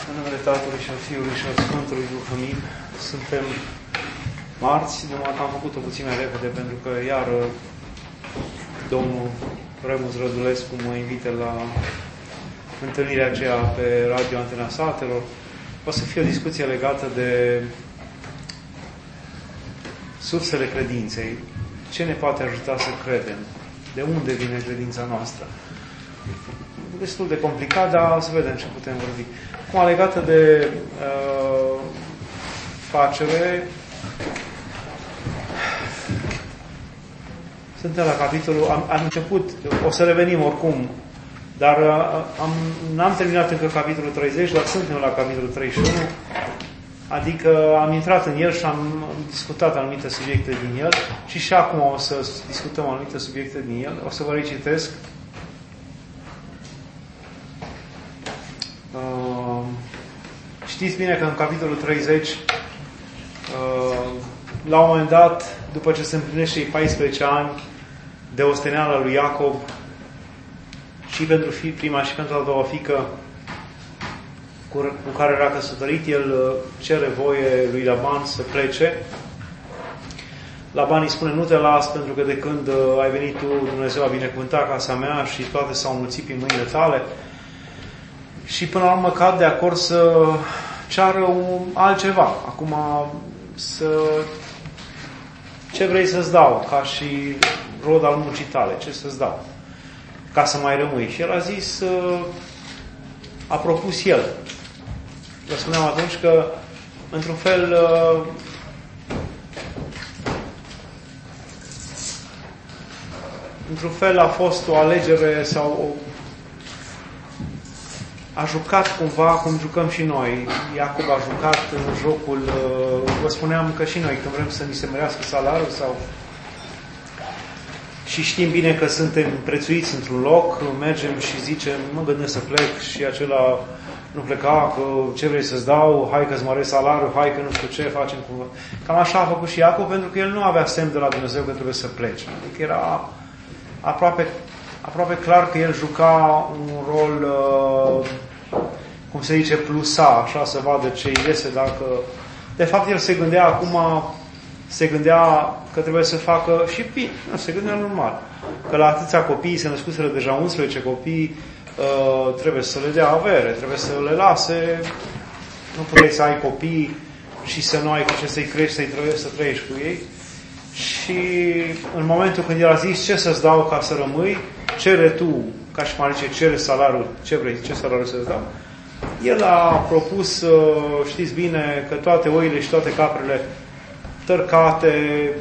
În numele Tatălui și al Fiului și al Sfântului Duh, amin. Suntem marți, numai că am făcut-o puțin mai repede, pentru că iar domnul Remus Rădulescu mă invite la întâlnirea aceea pe Radio Antena Satelor. O să fie o discuție legată de sursele credinței. Ce ne poate ajuta să credem? De unde vine credința noastră? Destul de complicat, dar să vedem ce putem vorbi. Acum, legată de facere, suntem la capitolul, am început, o să revenim oricum, dar n-am terminat încă capitolul 30, dar suntem la capitolul 31, adică am intrat în el și am discutat anumite subiecte din el și acum o să discutăm anumite subiecte din el. O să vă recitesc. Știți bine că în capitolul 30, la un moment dat, după ce se împlinește cei 14 ani de osteneala lui Iacob, și pentru prima și pentru a doua fiică cu care era căsătorit, el cere voie lui Laban să plece. Laban îi spune: nu te las, pentru că de când ai venit tu, Dumnezeu a binecuvântat casa mea și toate s-au mulțit prin mâinile tale. Și până la urmă cad de acord să ceară altceva. Acum, ce vrei să-ți dau ca și rod al muncii tale? Ce să-ți dau? Ca să mai rămâi. Și el a zis, a propus el. Vă spuneam atunci că, într-un fel a fost o alegere sau a jucat cumva cum jucăm și noi. Iacob a jucat în jocul, vă spuneam că și noi când vrem să ni se mărească salariul și știm bine că suntem prețuiți într-un loc, mergem și zicem, mă gândesc să plec, și acela nu pleca, că ce vrei să-ți dau, hai că-ți măresc salariul, hai că nu știu ce, facem cumva. Cam așa a făcut și Iacob, pentru că el nu avea semn de la Dumnezeu că trebuie să plece. Adică era aproape clar că el juca un rol, cum se zice, plusa, așa, să vadă ce iese, dacă... De fapt, el se gândea că trebuie să facă și bine, nu, se gândea normal. Că la atâția copii, se născuseră deja 11 copii, trebuie să le dea avere, trebuie să le lase, nu puteai să ai copii și să nu ai cu ce să-i crești, să trăiești cu ei. Și în momentul când el a zis, ce să-ți dau ca să rămâi, cere tu, ca și cum zice, cere salariul, ce vrei, ce salariul să-ți dau? El a propus, știți bine, că toate oile și toate caprele tărcate,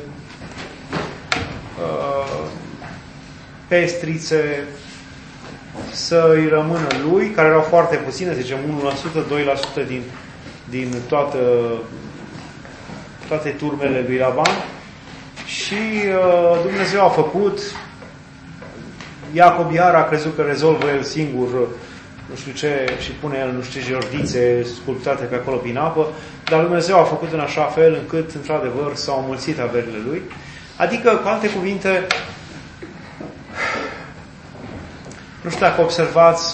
pestrițe, să-i rămână lui, care erau foarte puține, zicem 1%, 2% din toate turmele lui Laban. Și Dumnezeu a făcut, Iacob iar a crezut că rezolvă el singur, nu știu ce, și pune el nu știu ce jordițe sculptate pe acolo prin apă, dar Dumnezeu a făcut în așa fel încât, într-adevăr, s-au înmulțit averile lui. Adică, cu alte cuvinte, nu știu dacă observați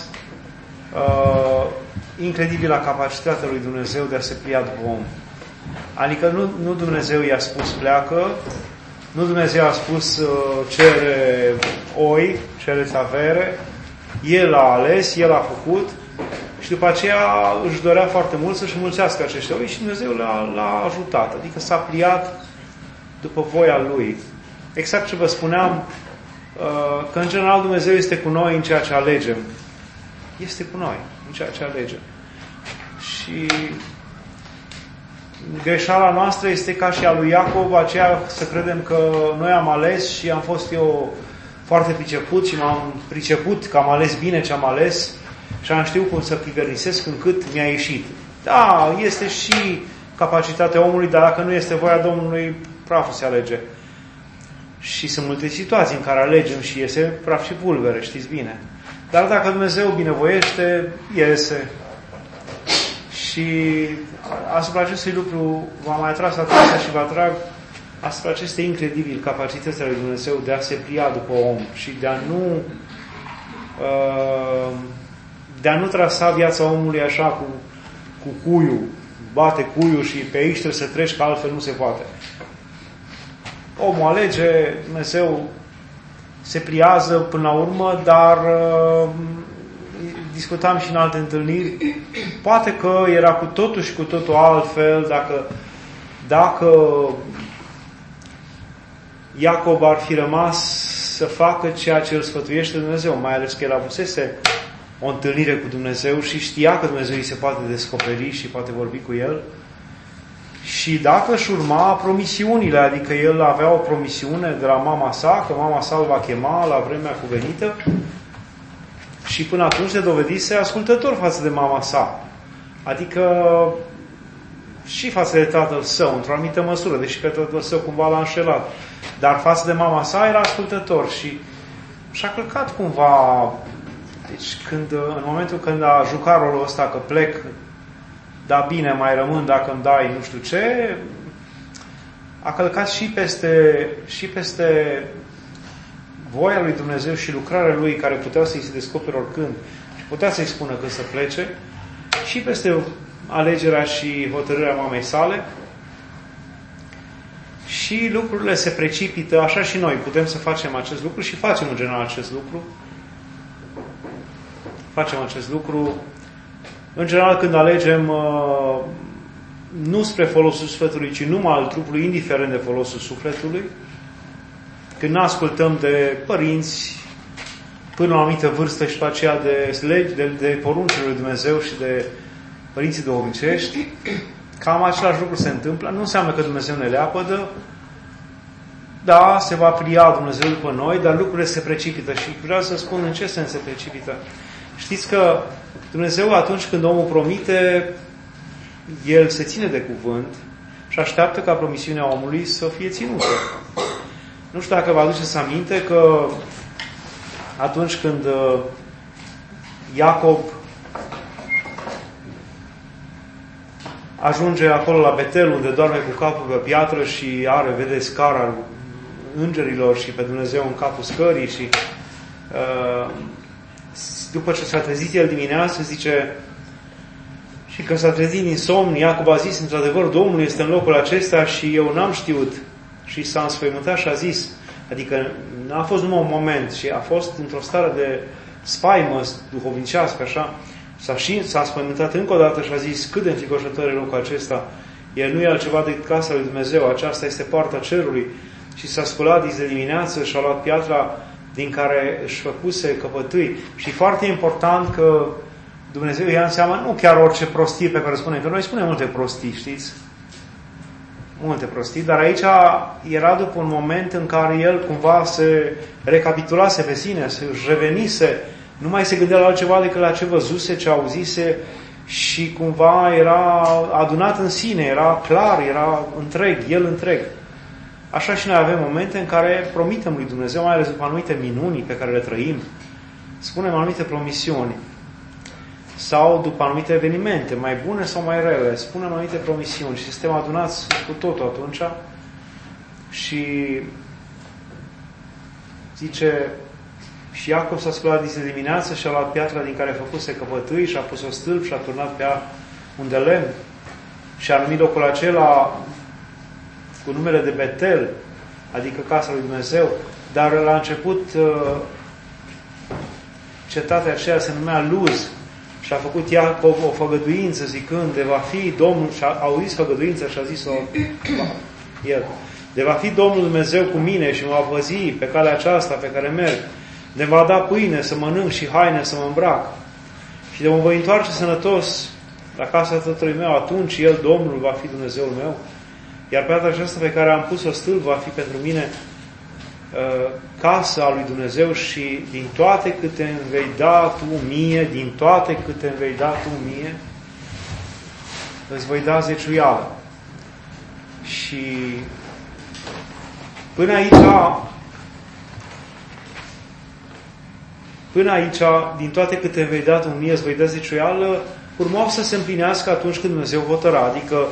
incredibila capacitatea lui Dumnezeu de a se plia după om. Adică nu Dumnezeu i-a spus pleacă, nu Dumnezeu a spus cere oi, cereți avere, El a ales, El a făcut și după aceea își dorea foarte mult să-și mulțească acești oi și Dumnezeu l-a ajutat. Adică s-a pliat după voia Lui. Exact ce vă spuneam, că în general Dumnezeu este cu noi în ceea ce alegem. Este cu noi în ceea ce alegem. Și greșeala noastră este ca și a lui Iacob, aceea să credem că noi am ales și am fost eu foarte priceput și m-am priceput că am ales bine ce am ales și am știut cum să chivernisesc încât mi-a ieșit. Da, este și capacitatea omului, dar dacă nu este voia Domnului, praful se alege. Și sunt multe situații în care alegem și iese praf și pulbere, știți bine. Dar dacă Dumnezeu binevoiește, iese. Și asupra acestui lucru v-am mai atras atenția și vă atrag asupra acestei incredibil capacități ale lui Dumnezeu de a se plia după om și de a nu trasa viața omului așa cu cuiul, bate cuiul și pe aici trebuie să treci, că altfel nu se poate. Omul alege, Dumnezeu se pliază până la urmă, dar discutam și în alte întâlniri, poate că era cu totul și cu totul altfel dacă Iacob ar fi rămas să facă ceea ce îl sfătuiește Dumnezeu, mai ales că el avusese o întâlnire cu Dumnezeu și știa că Dumnezeu îi se poate descoperi și poate vorbi cu el. Și dacă își urma promisiunile, adică el avea o promisiune de la mama sa, că mama sa îl va chema la vremea cuvenită, și până atunci se dovedise ascultător față de mama sa. Adică și față de tatăl său, într-o anumită măsură, deși pe tatăl său cumva l-a înșelat. Dar față de mama sa era ascultător și și-a călcat cumva. Deci în momentul când a jucat rolul ăsta că plec, da bine, mai rămân dacă îmi dai nu știu ce, a călcat și peste voia lui Dumnezeu și lucrarea lui, care putea să-i se descopere oricând și putea să-i spună când să plece, și peste alegerea și hotărârea mamei sale. Și lucrurile se precipită, așa și noi putem să facem acest lucru și facem în general acest lucru. Facem acest lucru în general când alegem nu spre folosul sufletului, ci numai al trupului, indiferent de folosul sufletului. Când ne ascultăm de părinți până la o anumită vârstă și după aceea de poruncile lui Dumnezeu și de părinții duhovnicești, cam același lucru se întâmplă. Nu înseamnă că Dumnezeu ne leapădă, da, se va plia Dumnezeu după noi, dar lucrurile se precipită. Și vreau să spun în ce sens se precipită. Știți că Dumnezeu, atunci când omul promite, El se ține de cuvânt și așteaptă ca promisiunea omului să fie ținută. Nu știu dacă vă aduceți aminte că atunci când Iacob ajunge acolo la Betel, unde doarme cu capul pe piatră și vede scara îngerilor și pe Dumnezeu în capul scării și după ce s-a trezit el dimineață, zice, și când s-a trezit din somn, Iacob a zis, într-adevăr, Domnul este în locul acesta și eu n-am știut. Și s-a înspăimântat și a zis, adică n-a fost numai un moment, și a fost într-o stare de spaimă duhovnicească, așa, s-a înspăimântat încă o dată și a zis, cât de înfricoșător e locul acesta, el nu e altceva decât casa lui Dumnezeu, aceasta este poarta cerului. Și s-a sculat de dimineață și a luat piatra din care își făcuse căpătâi. Și foarte important că Dumnezeu ia în seamă nu chiar orice prostie pe care spunem, că noi spunem multe prostii, știți? Multe prostii, dar aici era după un moment în care el cumva se recapitulase pe sine, se revenise, nu mai se gândea la altceva decât la ce văzuse, ce auzise și cumva era adunat în sine, era clar, era întreg, el întreg. Așa și noi avem momente în care promitem lui Dumnezeu, mai ales după anumite minuni pe care le trăim, spunem anumite promisiuni, sau după anumite evenimente, mai bune sau mai rele, spunem anumite promisiuni și suntem adunați cu totul atunci și zice, și Iacob s-a sculat de dimineață și a luat piatra din care făcuse căpătâi și a pus-o stâlp și a turnat pe ea un de lemn și a numit locul acela cu numele de Betel, adică casa lui Dumnezeu, dar la început cetatea aceea se numea Luz și a făcut Iacob o făgăduință zicând, de va fi Domnul, și a auzit făgăduința și a zis-o el, de va fi Domnul Dumnezeu cu mine și mă va păzi pe calea aceasta pe care merg, de va da pâine să mănânc și haine să mă îmbrac și de mă voi întoarce sănătos la casa tatălui meu, atunci El, Domnul, va fi Dumnezeul meu. Iar piatra aceasta pe care am pus-o stâlp va fi pentru mine casa lui Dumnezeu și din toate câte îmi vei da tu mie, din toate câte îmi vei da tu mie, îți voi da zeciuială. Și până aici, din toate câte îmi vei da tu mie, îți voi da zeciuială, urmau să se împlinească atunci când Dumnezeu hotăra, adică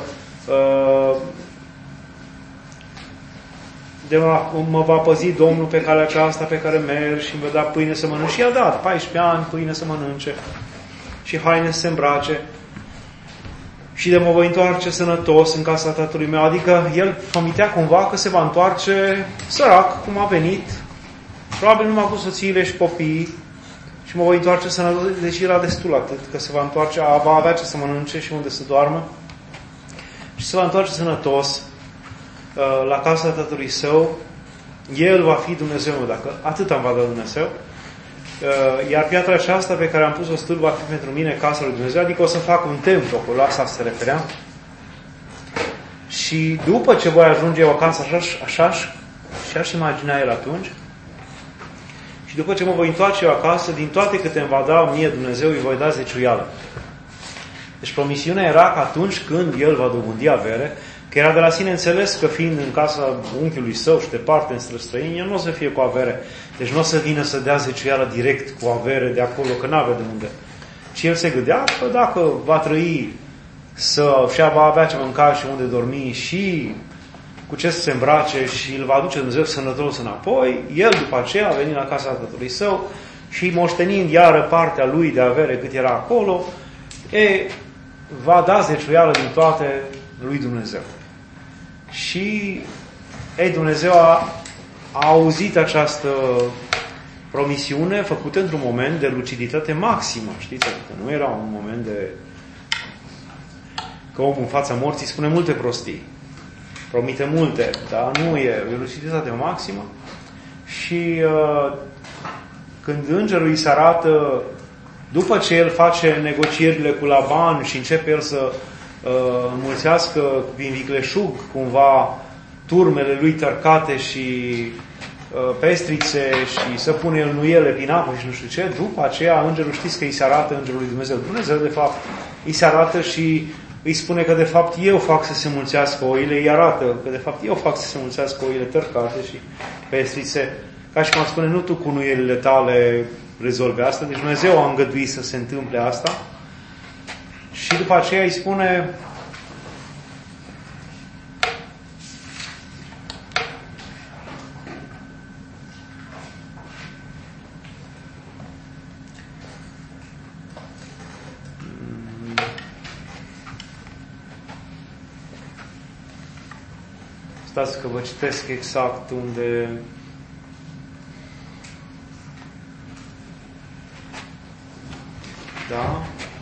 mă va păzi Domnul pe calea aceasta pe care merg și îmi va da pâine să mănânc. Și i-a dat 14 ani pâine să mănânce și haine să se îmbrace. și de mă voi întoarce sănătos în casa tatălui meu. Adică el promitea cumva că se va întoarce sărac, cum a venit, probabil numai cu soțiile și copiii, și mă voi întoarce sănătos. Deci era destul atât, că se va întoarce, va avea ce să mănânce și unde să doarmă, și se va întoarce sănătos la casa tatălui său. El va fi Dumnezeu meu, dacă atât am va da Dumnezeu. Iar piatra aceasta pe care am pus-o stâlp va fi pentru mine casa lui Dumnezeu, adică o să fac un templu acolo, la asta se referea. Și după ce voi ajunge eu acasă, așa și imagina el atunci, și după ce mă voi întoarce eu acasă, din toate câte îmi va da mie Dumnezeu, îi voi da zeciuială. Deci promisiunea era că atunci când el va dobândi avere, că era de la sine înțeles că fiind în casa unchiului său și departe în străini, el nu o să fie cu avere. Deci nu o să vină să dea zeciuială direct cu avere de acolo, că n-avea de unde. Și el se gândea că dacă va trăi și va avea ce mânca și unde dormi și cu ce să se îmbrace și îl va aduce Dumnezeu sănătos înapoi, el după aceea a venit la casa tatălui său și moștenind iară partea lui de avere cât era acolo, va da zeciuială din toate lui Dumnezeu. Și Dumnezeu a auzit această promisiune făcută într-un moment de luciditate maximă. Știți? Adică nu era un moment de că omul în fața morții spune multe prostii. Promite multe, dar nu e luciditate maximă. Și când îngerul îi se arată, după ce el face negocierile cu Laban și începe el să înmulțească din vicleșug cumva turmele lui tărcate și pestrițe și să pune el nuiele prin apă și nu știu ce, după aceea îngerul, știți că îi se arată îngerul lui Dumnezeu. Dumnezeu de fapt îi se arată și îi spune că de fapt eu fac să se mulțească oile, îi arată că de fapt eu fac să se mulțească oile tărcate și pestrițe, ca și cum spune, nu tu cu nuielile tale rezolvi asta. Deci Dumnezeu a îngăduit să se întâmple asta. Și după aceea îi spune stați că vă citesc exact unde da.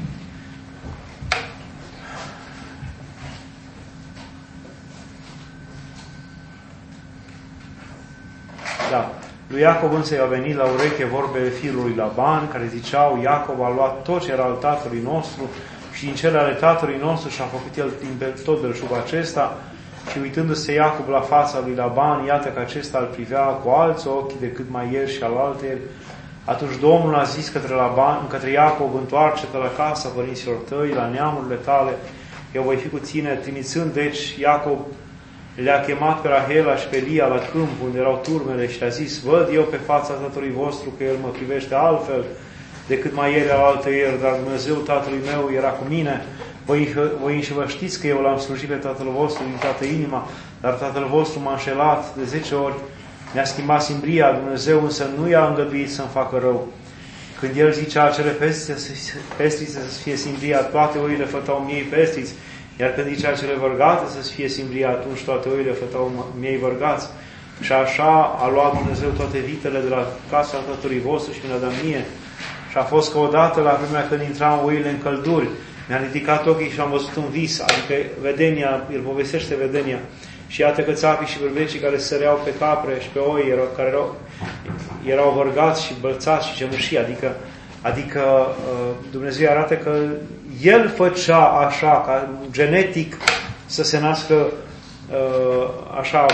Da. Lui Iacov însă i-a venit la ureche vorbele fiului Laban, care ziceau: Iacov a luat tot ce era al tatălui nostru și din cele ale tatălui nostru și a făcut el tot belșugul acesta. Și uitându-se Iacov la fața lui Laban, iată că acesta îl privea cu alți ochi decât mai ieri și alaltăieri. Atunci Domnul a zis către Iacov: întoarce-te la casa părinților tăi, la neamurile tale, eu voi fi cu tine. Trimițând deci Iacov, le-a chemat pe Rahela și pe Lia la câmp unde erau turmele și le-a zis: văd eu pe fața tatălui vostru că el mă privește altfel decât mai ieri alaltăieri, dar Dumnezeu tatălui meu era cu mine. Voi înși vă știți că eu l-am slujit pe tatăl vostru din toată inima, dar tatăl vostru m-a înșelat de 10 ori, mi-a schimbat simbria, Dumnezeu însă nu i-a îngăduit să-mi facă rău. Când el zicea acele pestrițe să fie simbria, toate oile fătau miei pestriți, iar când zicea acele vărgate să fie simbria, atunci toate oile fătau miei vărgați. Și așa a luat Dumnezeu toate vitele de la casa tatălui vostru și mi le-a dat mie. Și a fost că odată, la vremea când intrau oile în călduri, mi-a ridicat ochii și am văzut un vis, adică vedenia, el povestește vedenia. Și iată că țapii și bărbecii care săreau pe capre și pe oi, care erau vărgați și bălțați și cenușii, adică Dumnezeu arată că El făcea așa, ca genetic să se nască așa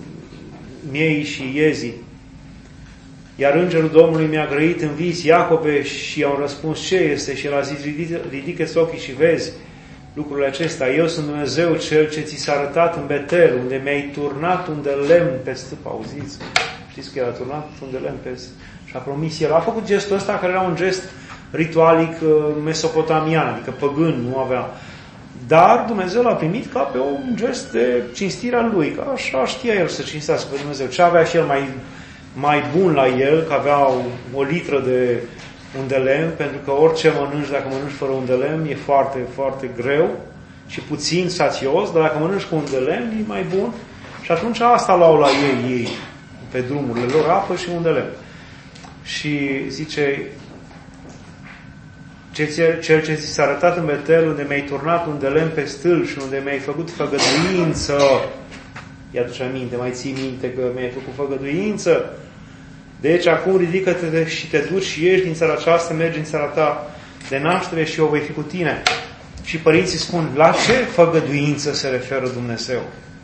miei și iezii. Iar îngerul Domnului mi-a grăit în vis: Iacobe, și i-au răspuns: ce este? Și el a zis: ridică-ți ochii și vezi lucrurile acestea. Eu sunt Dumnezeu, Cel ce ți s-a arătat în Betel, unde mi-ai turnat un de lemn pe stâlp. Auziți? Știți că el a turnat un de lemn pe stâlp și a promis el. A făcut gestul ăsta, care era un gest ritualic mesopotamian, adică păgân, nu avea. Dar Dumnezeu l-a primit ca pe un gest de cinstire a lui, că așa știa el să cinstească pe Dumnezeu. Ce avea și el mai bun la el, că avea o litră de un de lemn, pentru că orice mănânci, dacă mănânci fără un de lemn, e foarte, foarte greu și puțin sațios, dar dacă mănânci cu un de lemn, e mai bun. Și atunci asta luau la ei pe drumurile lor, apă și un de lemn. Și zice, cel ce ți s-a arătat în Betel, unde mi-ai turnat un de lemn pe stâlp și unde mi-ai făcut făgăduință, i-aduce aminte, mai ții minte că mi-ai făcut făgăduință, deci acum ridică-te și te duci și ieși din țara aceasta, mergi în țara ta de naștere și eu voi fi cu tine. Și părinții spun, la ce făgăduință se referă Dumnezeu?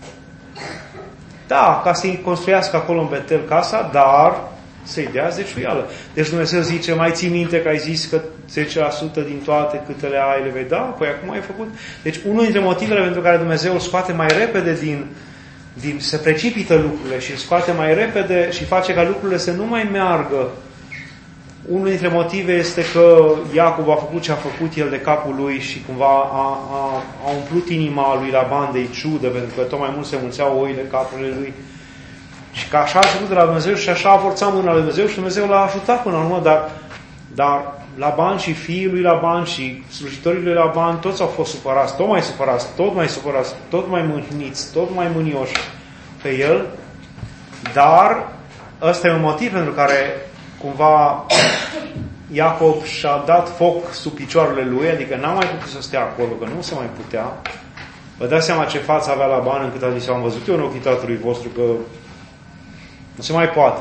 Da, ca să-i construiască acolo în Betel casa, dar să-i dea zeciuială. Deci Dumnezeu zice, mai ții minte că ai zis că 10% din toate câtele ai le vei da? Păi acum ai făcut. Deci unul dintre motivele pentru care Dumnezeu îl scoate mai repede se precipită lucrurile și îl scoate mai repede și face ca lucrurile să nu mai meargă. Unul dintre motive este că Iacov a făcut ce a făcut el de capul lui și cumva a umplut inima lui Laban de ciudă, pentru că tot mai mult se mulțeau oile capurile lui. Și că așa a început de la Dumnezeu și așa a forțat mâna lui Dumnezeu și Dumnezeu l-a ajutat până la urmă, dar Laban și fiii lui Laban și slujitorii lui Laban toți au fost supărați, tot mai supărați, tot mai mâhniți, tot mai mânioși pe el, dar ăsta e un motiv pentru care cumva Iacov și-a dat foc sub picioarele lui, adică n-a mai putut să stea acolo, că nu se mai putea. Vă dați seama ce față avea Laban încât a zis, am văzut eu în ochii tatălui vostru că nu se mai poate.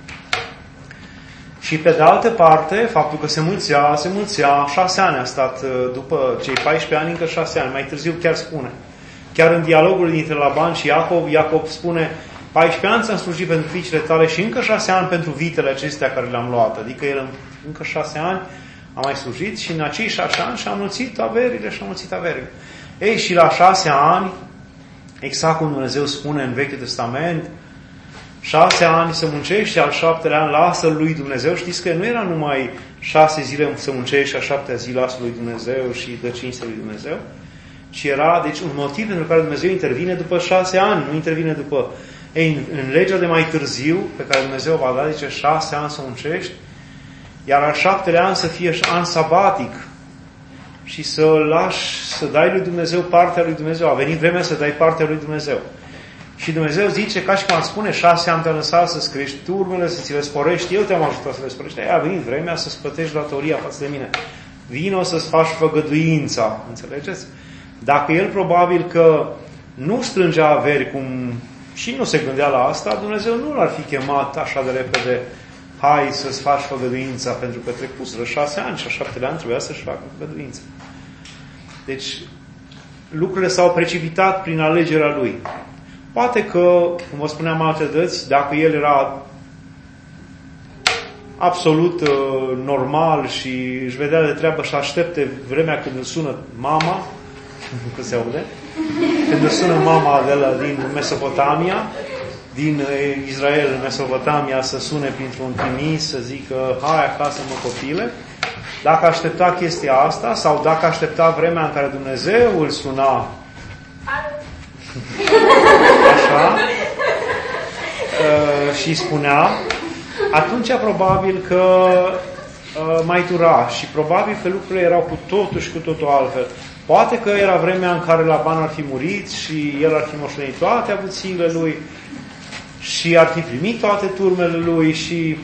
Și pe de altă parte, faptul că se mulțea, 6 ani a stat, după cei 14 ani, încă 6 ani, mai târziu chiar spune. Chiar în dialogul dintre Laban și Iacov spune, 14 ani ți-am slujit pentru fiicele tale și încă 6 ani pentru vitele acestea care le-am luat. Adică el încă 6 ani a mai slujit și în acei 6 ani și-a mulțit averile. Ei, și la 6 ani, exact cum Dumnezeu spune în Vechiul Testament, 6 ani să muncești, al 7-lea an lasă lui Dumnezeu. Știți că nu era numai 6 zile să muncești și a 7-a zi lasă lui Dumnezeu și dă cinste lui Dumnezeu, ci era, deci, un motiv pentru care Dumnezeu intervine după 6 ani, nu intervine după... Ei, în legea de mai târziu, pe care Dumnezeu va da, zice 6 ani să muncești, iar al 7-lea an să fie an sabatic și să lași, să dai lui Dumnezeu partea lui Dumnezeu. A venit vremea să dai partea lui Dumnezeu. Și Dumnezeu zice, ca și cum ar spune, 6 ani te-am lăsat să-ți crești turmele, să ți le sporești, eu te-am ajutat să le sporești. A venit vremea să-ți plătești datoria față de mine. Vino să-ți faci făgăduința, înțelegeți? Dacă el probabil că nu strângea averi cum și nu se gândea la asta, Dumnezeu nu l-ar fi chemat așa de repede, hai să-ți faci făgăduința, pentru că trecuseră 6 ani și a 7-lea an trebuia să-și facă făgăduința. Deci, lucrurile s-au precipitat prin alegerea lui. Poate că, cum vă spuneam alte dăți, dacă el era absolut normal și își vedea de treabă și aștepte vremea când îl sună mama, că se aude, când îl sună mama din Mesopotamia, din Israel în Mesopotamia, să sune printr-un trimis, să zică, hai acasă mă copile, dacă aștepta chestia asta, sau dacă aștepta vremea în care Dumnezeu îl suna așa și spunea, atunci probabil că mai dura și probabil că lucrurile erau cu totul și cu totul altfel. Poate că era vremea în care Laban ar fi murit și el ar fi moștenit toate avuțiile lui și ar fi primit toate turmele lui și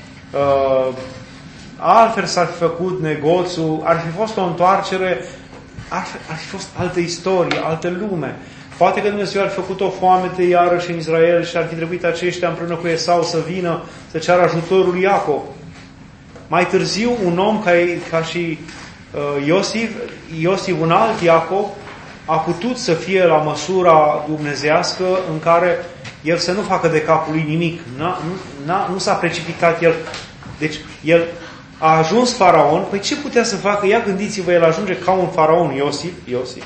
altfel s-ar fi făcut negoțul, ar fi fost o întoarcere, ar fi fost altă istorie, altă lume. Poate că Dumnezeu ar fi făcut o foamete iarăși în Israel și ar fi trebuit aceștia împreună cu Esau să vină să ceară ajutorul lui Iacov. Mai târziu, un om ca și Iosif, un alt Iacov, a putut să fie la măsura dumnezeiască în care el să nu facă de capul lui nimic. Nu s-a precipitat el. Deci, el a ajuns faraon. Păi ce putea să facă? Ia gândiți-vă, el ajunge ca un faraon, Iosif.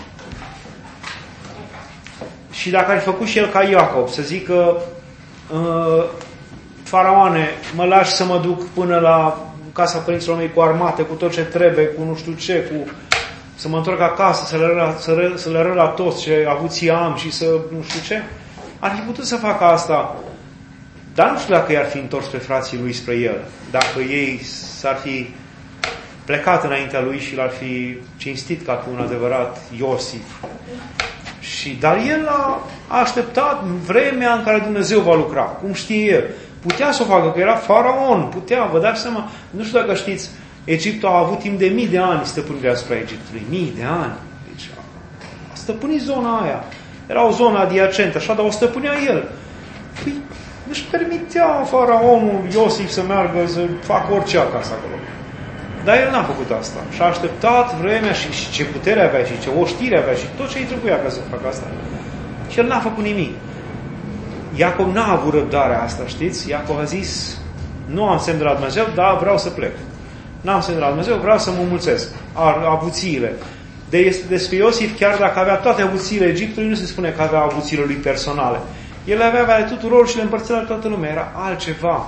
Și dacă ar fi făcut și el ca Iacov, să zică, faraone, mă lași să mă duc până la casa părinților mei cu armate, cu tot ce trebuie, cu nu știu ce, să mă întorc acasă, să le arăt la toți ce avuții am și să nu știu ce, ar fi putut să facă asta. Dar nu știu dacă i-ar fi întors pe frații lui spre el, dacă ei s-ar fi plecat înaintea lui și l-ar fi cinstit ca pe un adevărat Iosif. Dar el a așteptat vremea în care Dumnezeu va lucra. Cum știe el? Putea să o facă, că era faraon. Putea, vă dați seama. Nu știu dacă știți, Egiptul a avut timp de 1000 de ani stăpânirea asupra Egiptului. 1000 de ani. Deci a stăpânit zona aia. Era o zonă adiacentă, așa, dar o stăpânea el. Păi, își permitea faraonul Iosif să meargă, să facă orice acasă acolo. Dar el n-a făcut asta. Și a așteptat vremea și ce putere avea și ce oștire avea și tot ce îi trebuia ca să facă asta. Și el n-a făcut nimic. Iacov n-a avut răbdarea asta, știți? Iacov a zis, nu am semn de la Dumnezeu, dar vreau să plec. N-am semn de la Dumnezeu, vreau să mă mulțesc. Avuțiile. Despre Iosif, chiar dacă avea toate avuțiile Egiptului, nu se spune că avea avuțiile lui personale. El avea de tuturor și le împărțea la toată lumea. Era altceva.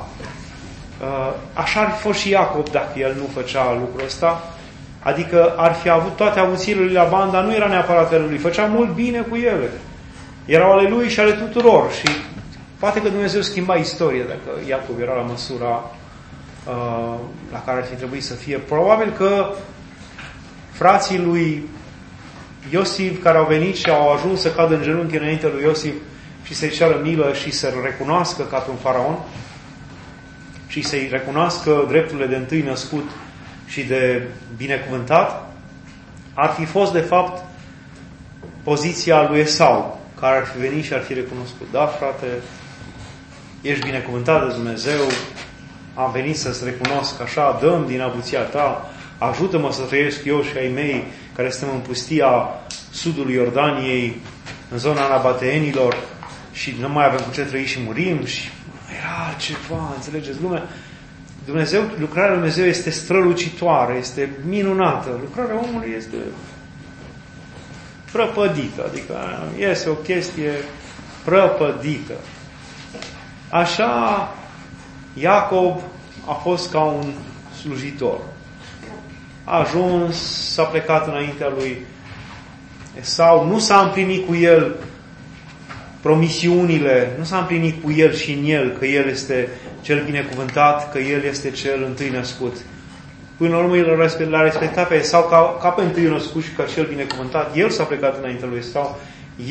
Așa ar fi fost și Iacov dacă el nu făcea lucrul ăsta. Adică ar fi avut toate avuțiile lui Laban, dar nu era neapărat ale lui. Făcea mult bine cu ele. Erau ale lui și ale tuturor. Și poate că Dumnezeu schimba istoria dacă Iacov era la măsura la care ar fi trebuit să fie. Probabil că frații lui Iosif care au venit și au ajuns să cadă în genunchi înainte lui Iosif și să-i ceară milă și să-l recunoască ca pe un faraon și să-i recunoască drepturile de întâi născut și de binecuvântat, ar fi fost de fapt poziția lui Esau, care ar fi venit și ar fi recunoscut. Da, frate, ești binecuvântat de Dumnezeu, am venit să-ți recunosc așa, dăm din avuția ta, ajută-mă să trăiesc eu și ai mei, care suntem în pustia sudului Iordaniei, în zona anabateenilor, și nu mai avem cu ce trăi și murim. Și era altceva, înțelegeți? Lucrarea lui Dumnezeu este strălucitoare, este minunată. Lucrarea omului este prăpădită, adică este o chestie prăpădită. Așa, Iacov a fost ca un slujitor. A ajuns, s-a plecat înaintea lui Esau, nu s-a împlinit cu el promisiunile, nu s-a împlinit cu el și în el, că el este cel binecuvântat, că el este cel întâi născut. Până la urmă, el l-a respectat pe Esau ca pe întâi născut și ca cel binecuvântat. El s-a plecat înaintea lui Esau,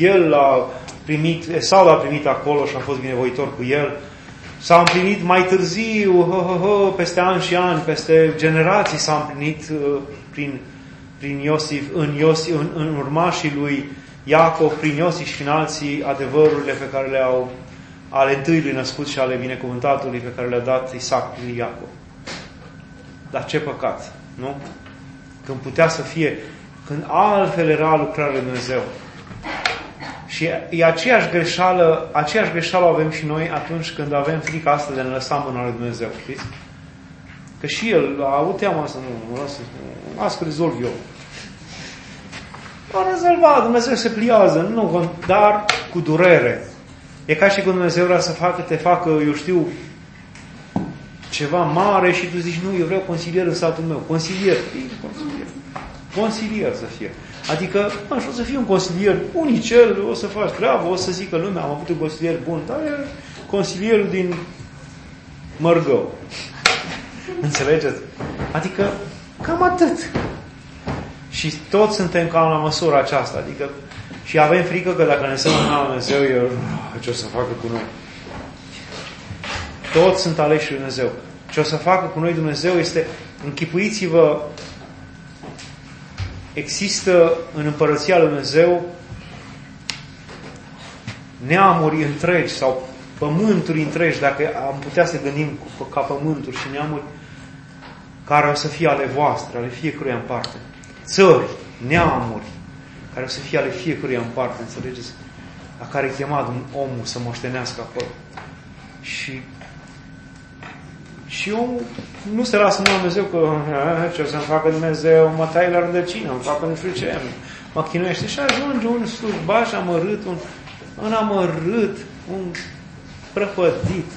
Esau l-a primit acolo și a fost binevoitor cu el. S-a împlinit mai târziu, peste ani și ani, peste generații s-a împlinit prin Iosif, în urmașii lui Iacov, prin Iosif și în alții, adevărurile pe care le-au ale întâiului născut și ale binecuvântatului pe care le-a dat Isaac prin Iacov. Dar ce păcat, nu? Când putea să fie, când altfel era lucrarea lui Dumnezeu. Și e aceeași greșeală o avem și noi atunci când avem frica asta de a ne lăsa în mâna lui Dumnezeu, știți? Că și el a avut teama să nu las că rezolv eu. A rezolvat, Dumnezeu se pliază, dar cu durere. E ca și când Dumnezeu vrea să te facă, eu știu, ceva mare și tu zici, nu, eu vreau consilier în satul meu. Consilier să fie. Adică, o să fii un consilier unicel, o să faci treabă, o să zică lumea, am avut un consilier bun, dar e consilierul din Mărgău. Înțelegeți? Adică, cam atât. Și toți suntem cam la măsura aceasta. Adică, și avem frică că dacă ne lăsăm în mâna lui Dumnezeu, ce o să facă cu noi? Toți sunt aleși lui Dumnezeu. Ce o să facă cu noi Dumnezeu este, închipuiți-vă, există în Împărăția lui Dumnezeu neamuri întregi sau pământuri întregi, dacă am putea să gândim ca pământuri și neamuri care o să fie ale voastre, ale fiecăruia în parte. Țări, neamuri, care o să fie ale fiecăruia în parte, înțelegeți? La care e chemat omul să moștenească acolo. Și omul nu se lasă în Dumnezeu că ce o să-mi facă Dumnezeu, mă tai la rădăcină, îmi facă nu știu ce, mă chinuiește și ajunge un slujbaș amărât, un amărât, un prăpădit.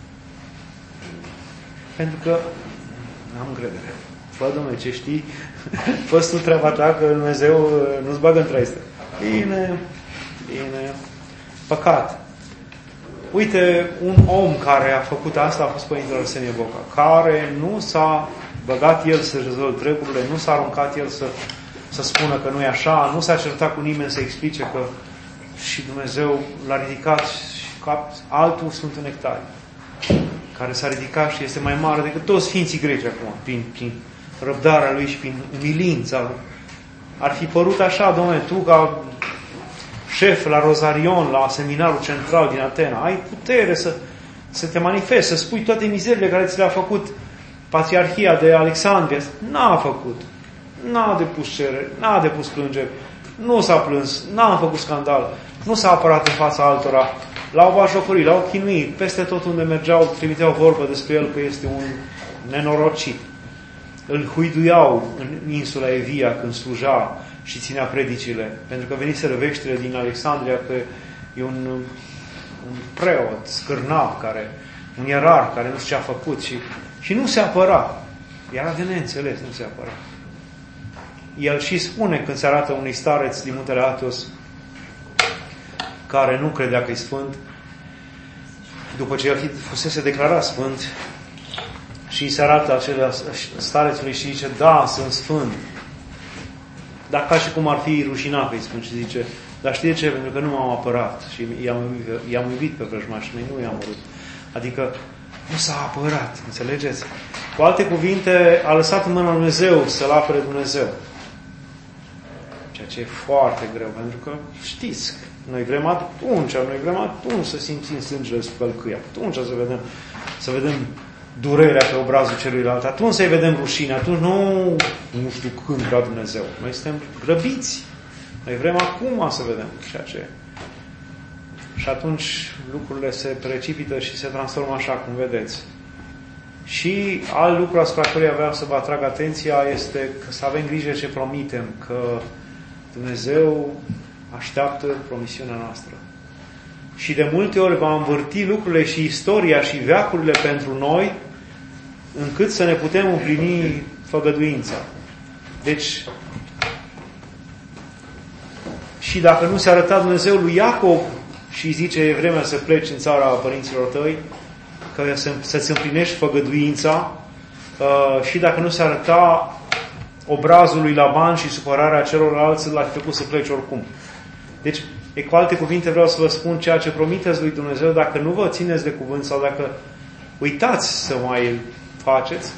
Pentru că n-am încredere. Fă, Dom'le, ce știi, fă-ți tu treaba ta că Dumnezeu nu-ți bagă într-o este. Bine, păcat. Uite, un om care a făcut asta a fost Părintele Arsenie Boca, care nu s-a băgat el să rezolve treburile, nu s-a aruncat el să spună că nu e așa, nu s-a certat cu nimeni să explice că și Dumnezeu l-a ridicat și altul Sfântul Nectarie, care s-a ridicat și este mai mare decât toți Sfinții Greci acum, prin răbdarea lui și prin umilința lui. Ar fi părut așa, Doamne, tu ca șef la Rozarion, la seminarul central din Atena, ai putere să te manifesti, să spui toate mizerile care ți le-a făcut Patriarhia de Alexandria. N-a făcut. N-a depus cereri, n-a depus plângeri, nu s-a plâns, n-a făcut scandal, nu s-a apărat în fața altora, l-au bajocorit, l-au chinuit, peste tot unde mergeau trimiteau vorbă despre el că este un nenorocit. Îl huiduiau în insula Evia când sluja și ținea predicile, pentru că veniseră veștile din Alexandria că e un preot scârnav, un ierar care nu știu ce a făcut și nu se apăra. Era de neînțeles, nu se apăra. El și spune când se arată unui stareț din muntele Athos care nu credea că e sfânt, după ce el fusese declarat sfânt, și se arată acele starețului și zice, da, sunt sfânt. Dar ca și cum ar fi rușinat că îi spun și zice, dar știi de ce? Pentru că nu m-am apărat și i-am iubit pe vrăjmașii mei, nu i-am urât. Adică nu s-a apărat, înțelegeți? Cu alte cuvinte, a lăsat în mâna lui Dumnezeu să-l apere Dumnezeu. Ceea ce e foarte greu, pentru că știți, noi vrem atunci să simțim sângele spălcâia, atunci să vedem durerea pe obrazul celuilalt, atunci să-i vedem rușine, atunci nu știu când vrea Dumnezeu. Noi suntem grăbiți. Noi vrem acum să vedem ceea ce e. Și atunci lucrurile se precipită și se transformă așa cum vedeți. Și alt lucru asupra căruia vreau să vă atrag atenția este că să avem grijă ce promitem, că Dumnezeu așteaptă promisiunea noastră. Și de multe ori va învârti lucrurile și istoria și veacurile pentru noi, încât să ne putem împlini făgăduința. Deci, și dacă nu se arăta Dumnezeu lui Iacob și zice, e vremea să pleci în țara părinților tăi, că să-ți împlinești făgăduința, și dacă nu se arăta obrazul lui Laban și supărarea celorlalți, l-a făcut să pleci oricum. Deci, cu alte cuvinte, vreau să vă spun ceea ce promiteți lui Dumnezeu, dacă nu vă țineți de cuvânt sau dacă uitați să mai faceți,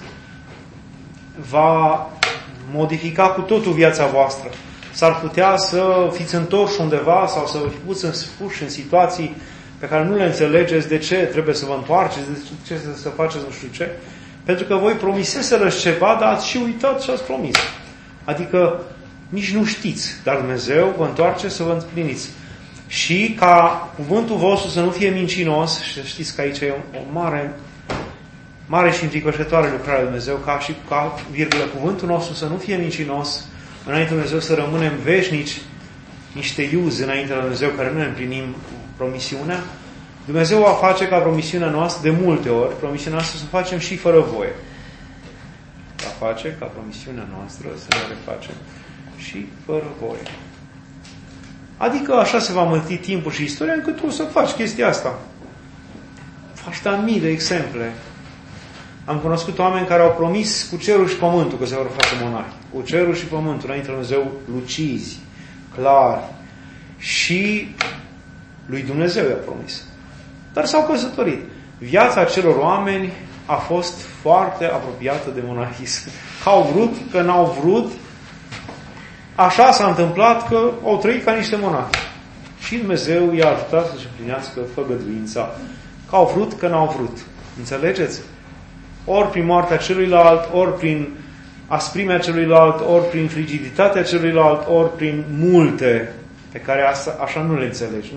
va modifica cu totul viața voastră. S-ar putea să fiți întorși undeva sau să fiți puși în situații pe care nu le înțelegeți de ce trebuie să vă întoarceți, de ce să faceți nu știu ce, pentru că voi promiseserăți ceva, dar ați și uitat ce ați promis. Adică nici nu știți, dar Dumnezeu vă întoarce să vă împliniți. Și ca cuvântul vostru să nu fie mincinos, și să știți că aici e o mare și înfricoșătoare lucrare lui Dumnezeu, ca virgulă, cuvântul nostru să nu fie mincinos, înainte Dumnezeu să rămânem veșnici, niște iuzi înainte de Dumnezeu care nu ne împlinim promisiunea. Dumnezeu va face ca promisiunea noastră, de multe ori, promisiunea noastră să facem și fără voie. Va face ca promisiunea noastră să ne refacem și fără voie. Adică așa se va mânti timpul și istoria încât tu să faci chestia asta. Faci mii de exemple. Am cunoscut oameni care au promis cu cerul și pământul că se vor face monahi. Cu cerul și pământul, înainte de Dumnezeu, lucizi, clari. Și lui Dumnezeu i-a promis. Dar s-au căsătorit. Viața acelor oameni a fost foarte apropiată de monahism. Că au vrut, că n-au vrut, așa s-a întâmplat că au trăit ca niște monahi. Și Dumnezeu i-a ajutat să-și împlinească făgăduința. Că au vrut, că n-au vrut. Înțelegeți? Ori prin moartea celuilalt, ori prin asprimea celuilalt, ori prin frigiditatea celuilalt, ori prin multe pe care așa nu le înțelegi.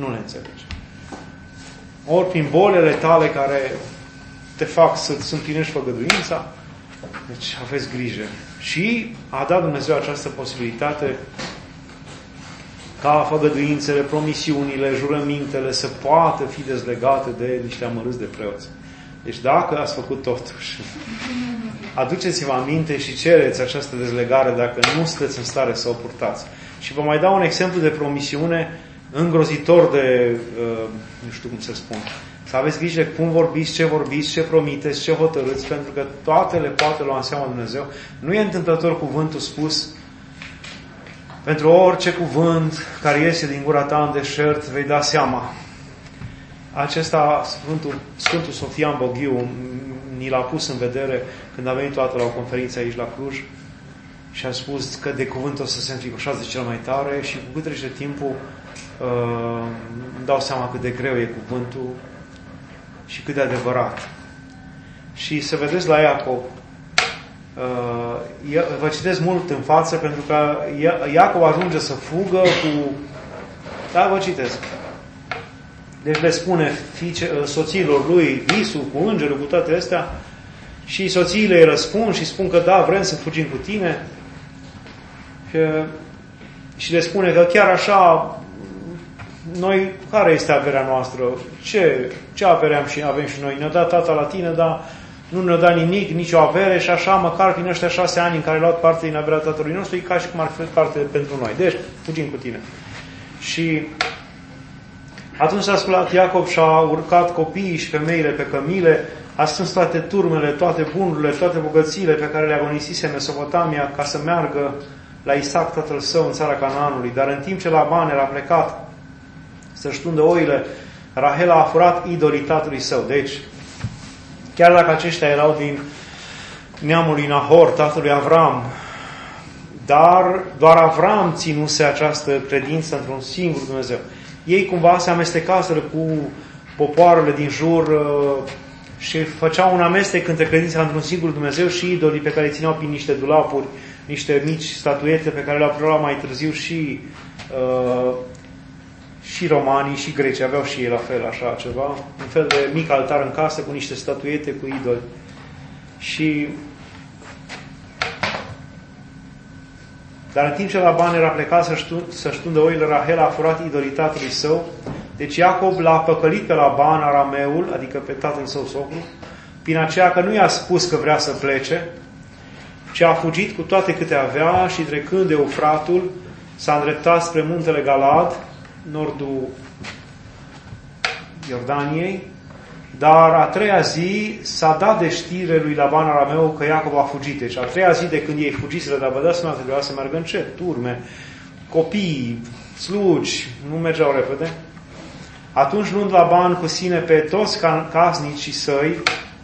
Ori prin bolele tale care te fac să-ți împlinești făgăduința. Deci aveți grijă. Și a dat Dumnezeu această posibilitate ca făgăduințele, promisiunile, jurămintele să poată fi dezlegate de niște amărâți de preoți. Deci dacă ați făcut totuși, aduceți-vă aminte și cereți această dezlegare dacă nu sunteți în stare să o purtați. Și vă mai dau un exemplu de promisiune îngrozitor de, nu știu cum să spun, Să aveți grijă cum vorbiți, ce promiteți, ce hotărâți, pentru că toate le poate lua în seama Dumnezeu. Nu e întâmplător cuvântul spus. Pentru orice cuvânt care iese din gura ta în deșert, vei da seama. Acesta, Sfântul Sofian Boghiu, ni l-a pus în vedere când a venit toată la o conferință aici la Cluj și a spus că de cuvânt o să se înfricoșează cel mai tare și cu cât trece timpul îmi dau seama cât de greu e cuvântul și cât de adevărat. Și să vedeți la Iacov, vă citesc mult în față pentru că Iacov ajunge să fugă cu... Da, vă citesc. Deci le spune soțiilor lui visul cu îngerul, cu toate astea, și soțiile îi răspund și spun că da, vrem să fugim cu tine. Și le spune că chiar așa, noi, care este averea noastră? Ce avere avem și noi? Ne-a dat tata la tine, dar nu ne-a dat nimic, nicio avere și așa, măcar prin ăștia 6 ani în care le-au luat parte din averea tatălui nostru, e ca și cum ar fi parte pentru noi. Deci, fugim cu tine. Și atunci s-a sculat Iacov și a urcat copiii și femeile pe cămile, a strâns toate turmele, toate bunurile, toate bogățiile pe care le agonisise Mesopotamia ca să meargă la Isaac, tatăl său, în țara Canaanului. Dar în timp ce Laban era plecat să-și tundă oile, Rahela a furat idolii tatălui său. Deci, chiar dacă aceștia erau din neamul lui Nahor, tatălui Avram, dar doar Avram ținuse această credință într-un singur Dumnezeu. Ei cumva se amestecaseră cu popoarele din jur și făceau un amestec între credința într-un singur Dumnezeu și idolii pe care îi țineau prin niște dulapuri, niște mici statuete pe care le-au preluat mai târziu și romanii și grecii aveau și ei la fel așa ceva, un fel de mic altar în casă cu niște statuete cu idoli. Dar în timp ce Laban era plecat să-și tundă oile, Rahela a furat idolii tatălui său. Deci Iacob l-a păcălit pe Laban, arameul, adică pe tatăl său socru, prin aceea că nu i-a spus că vrea să plece, ci a fugit cu toate câte avea și trecând de Eufratul, s-a îndreptat spre muntele Galad, nordul Iordaniei, dar a 3-a zi s-a dat de știre lui Laban arameu că Iacov a fugit. Deci a 3-a zi de când ei fugiseră, dar vă dați seama că trebuia să meargă încet, turme, copii, slugi, nu mergeau repede. Atunci, luând Laban cu sine pe toți casnicii săi,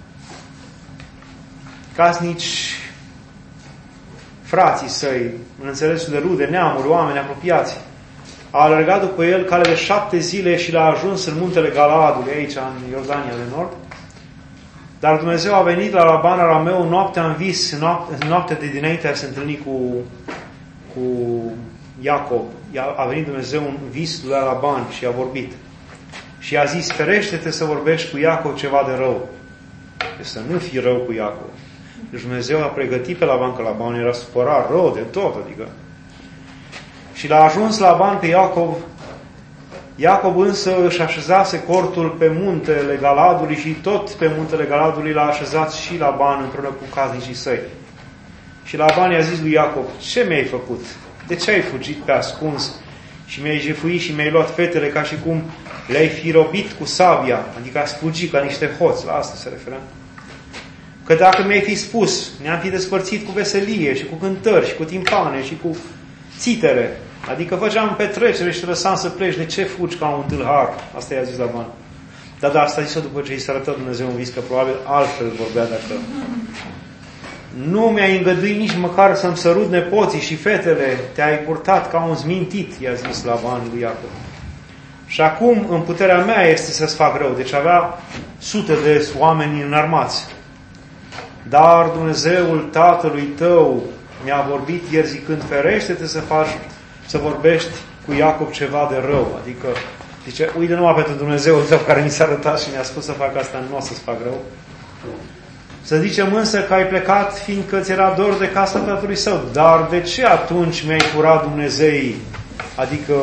casnici, frații săi, în înțelesul de rude, neamuri, oameni apropiați, a alergat după el cale de 7 zile și l-a ajuns în muntele Galadului, aici, în Iordania de Nord. Dar Dumnezeu a venit la Laban arameu noaptea în vis, noaptea de dinainte a se întâlni cu Iacob. A venit Dumnezeu în vis la Laban și a vorbit. Și a zis, ferește-te să vorbești cu Iacov ceva de rău. Deci să nu fii rău cu Iacov. Deci Dumnezeu a pregătit pe Laban, că Laban era supărat rău de tot, adică. Și l-a ajuns Laban pe Iacov. Iacov însă își așezase cortul pe muntele Galadului și tot pe muntele Galadului l-a așezat și Laban împreună cu casnicii săi. Și Laban i-a zis lui Iacov, ce mi-ai făcut? De ce ai fugit pe ascuns și mi-ai jefuit și mi-ai luat fetele ca și cum le-ai fi robit cu sabia, adică a fugit ca niște hoți, la asta se referă. Că dacă mi-ai fi spus, ne-am fi despărțit cu veselie și cu cântări și cu timpane și cu țitere, adică făceam petrecere și te lăsam să pleci, de ce fugi ca un tâlhar? Asta i-a zis Laban. Dar asta a zis-o după ce i s-a arătat Dumnezeu în vis, că probabil altfel vorbea dacă... Nu mi-ai îngăduit nici măcar să-mi sărut nepoții și fetele, te-ai purtat ca un zmintit, i-a zis Laban lui Iacov. Și acum în puterea mea este să-ți fac rău. Deci avea sute de oameni înarmați. Dar Dumnezeul tatălui tău mi-a vorbit ieri zicând, ferește-te să vorbești cu Iacov ceva de rău. Adică, zice, uite numai pentru Dumnezeul tău care mi s-a arătat și mi-a spus să fac asta, nu o să-ți fac rău. Să zicem însă că ai plecat fiindcă ți era dor de casa tatălui său. Dar de ce atunci mi-ai furat Dumnezeii? Adică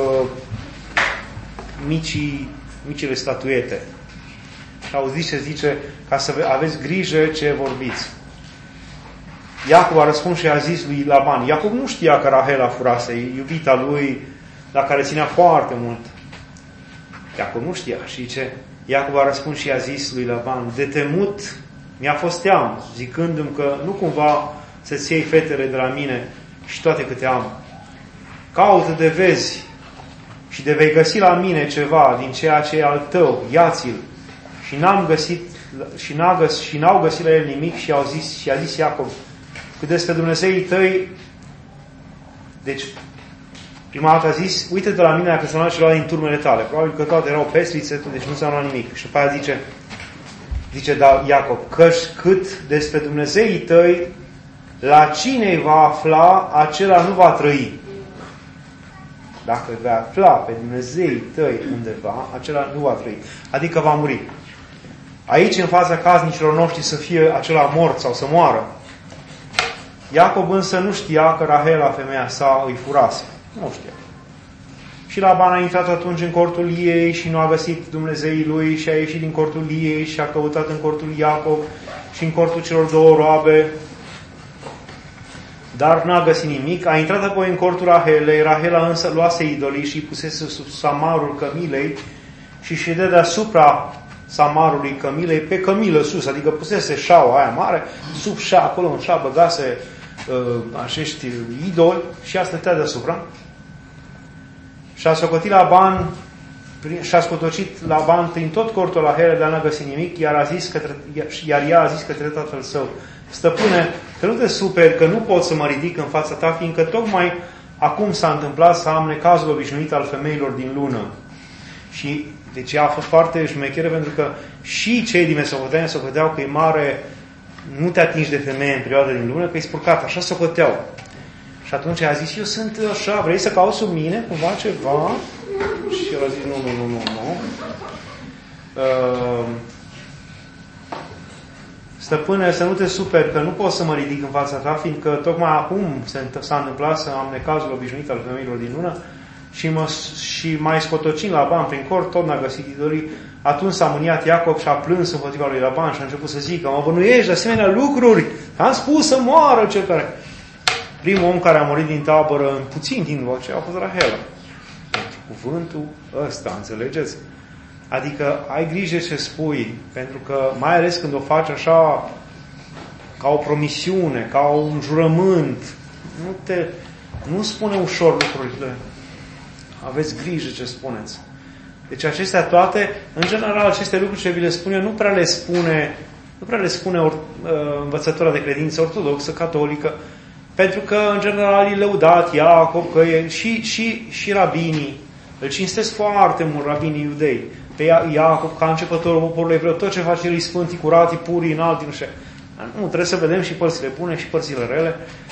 micile statuete. Și auziți ce zice, ca să aveți grijă ce vorbiți. Iacov a răspuns și a zis lui Laban. Iacov nu știa că Rahela furase, iubita lui, la care ținea foarte mult. Iacov nu știa și zice, Iacov a răspuns și a zis lui Laban: de temut mi-a fost teamă, zicându-mi că nu cumva să-ți iei fetele de la mine și toate câte am. Caută de vezi și de vei găsi la mine ceva din ceea ce e al tău, ia-ți-l. Și n-au găsit la el nimic și a zis Iacov: cât despre Dumnezeii tăi, deci prima dată a zis: uite de la mine dacă s-au luat ceva din turmele tale. Probabil că toate erau peslițe, deci nu s-au luat nimic. Și după aia zice Iacov: cât despre Dumnezeii tăi, la cine îi va afla, acela nu va trăi. Dacă îi va afla pe Dumnezeii tăi undeva, acela nu va trăi. Adică va muri. Aici, în fața caznicilor noștri, să fie acela mort sau să moară. Iacov însă nu știa că Rahela, femeia sa, îi furase. Nu știa. Și Laban a intrat atunci în cortul ei și nu a găsit Dumnezeii lui și a ieșit din cortul ei și a căutat în cortul Iacov și în cortul celor două roabe, dar n-a găsit nimic. A intrat apoi în cortul Rahelei. Rahela însă luase idolii și îi pusese sub samarul cămilei și ședea deasupra samarului cămilei, pe cămilă sus, adică pusese șaua aia mare, sub șa, acolo în șa băgase acești idoli și ea stătea deasupra. Și a scotocit Laban prin tot cortul Rahelei, dar n-a găsit nimic, iar ea a zis către tatăl său: stăpâne, că nu te superi că nu pot să mă ridic în fața ta, fiindcă tocmai acum s-a întâmplat să am necazul obișnuit al femeilor din lună. Și deci ea a fost foarte șmecheră, pentru că și cei din Mesopotamia socoteau că e mare, nu te atingi de femeie în perioada din lună, că e spurcat, așa socoteau. Și atunci a zis: eu sunt așa, vrei să cauți sub mine cumva ceva? Și el a zis: nu. Stăpâne, să nu te superi că nu pot să mă ridic în fața ta, fiindcă tocmai acum s-a întâmplat să am necazul obișnuit al femeilor din lună și mai scotocind Laban prin cort, tot n-a găsit idolii. Atunci s-a mâniat Iacov și a plâns împotriva lui Laban și a început să zică: mă bănuiești de asemenea lucruri? Am spus să moară cel care... Primul om care a murit din tabără în puțin timp după aceea a fost Rahela. Cuvântul ăsta, înțelegeți? Adică ai grijă ce spui, pentru că mai ales când o faci așa ca o promisiune, ca un jurământ, nu spune ușor lucrurile. Aveți grijă ce spuneți. Deci acestea toate, în general, aceste lucruri ce vi le spun eu, nu prea le spune învățătura de credință ortodoxă, catolică, pentru că, în general, e lăudat Iacov, că e și rabinii, îl cinstesc foarte mult rabinii iudei, pe Iacov, ca începătorul poporului evreu, tot ce face el e sfânt, e curat, e pur, e înalt, nu știu. Nu, trebuie să vedem și părțile bune și părțile rele.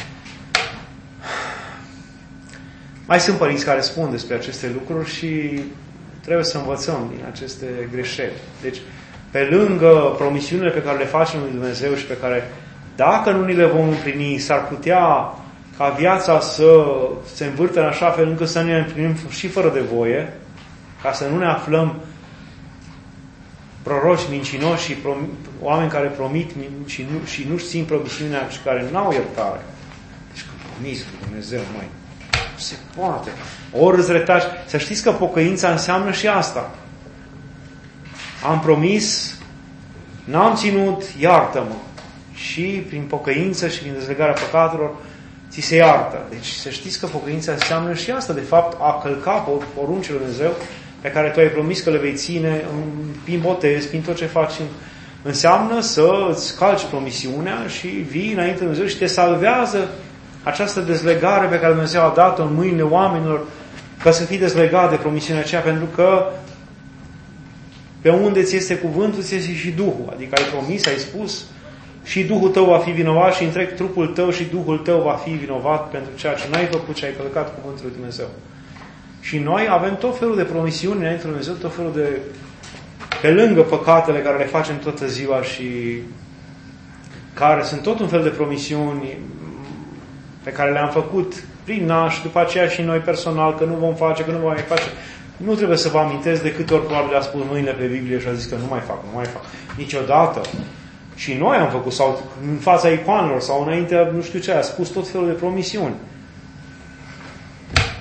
Mai sunt părinți care spun despre aceste lucruri și trebuie să învățăm din aceste greșeli. Deci, pe lângă promisiunile pe care le facem lui Dumnezeu și pe care, dacă nu ni le vom împlini, s-ar putea ca viața să se învârtă în așa fel încât să ne împlinim și fără de voie, ca să nu ne aflăm proroci mincinoși și oameni care promit și nu-și țin promisiunea și care nu au iertare. Deci că promis cu Dumnezeu, măi, nu se poate. Ori îți retragi. Să știți că pocăința înseamnă și asta. Am promis, n-am ținut, iartă-mă. Și prin pocăință și prin dezlegarea păcatelor ți se iartă. Deci să știți că pocăința înseamnă și asta, de fapt, a călca poruncile lui Dumnezeu pe care tu ai promis că le vei ține prin botez, prin tot ce faci. Înseamnă să îți calci promisiunea și vii înainte de Dumnezeu și te salvează această dezlegare pe care Dumnezeu a dat-o în mâinile oamenilor, ca să fii dezlegat de promisiunea aceea, pentru că pe unde ți este cuvântul, ți este și Duhul. Adică ai promis, ai spus, și Duhul tău va fi vinovat și întreg trupul tău și Duhul tău va fi vinovat pentru ceea ce n-ai făcut, ce ai călcat cuvântul lui Dumnezeu. Și noi avem tot felul de promisiuni înainte de Dumnezeu, tot felul de... pe lângă păcatele care le facem toată ziua și care sunt tot un fel de promisiuni pe care le-am făcut prin naș, după aceea și noi personal, că nu vom face, că nu vom mai face. Nu trebuie să vă amintesc de câte ori probabil a spus mâinile pe Biblie și a zis că nu mai fac. Niciodată. Și noi am făcut, sau în fața icoanelor, sau înainte, nu știu ce, a spus tot felul de promisiuni.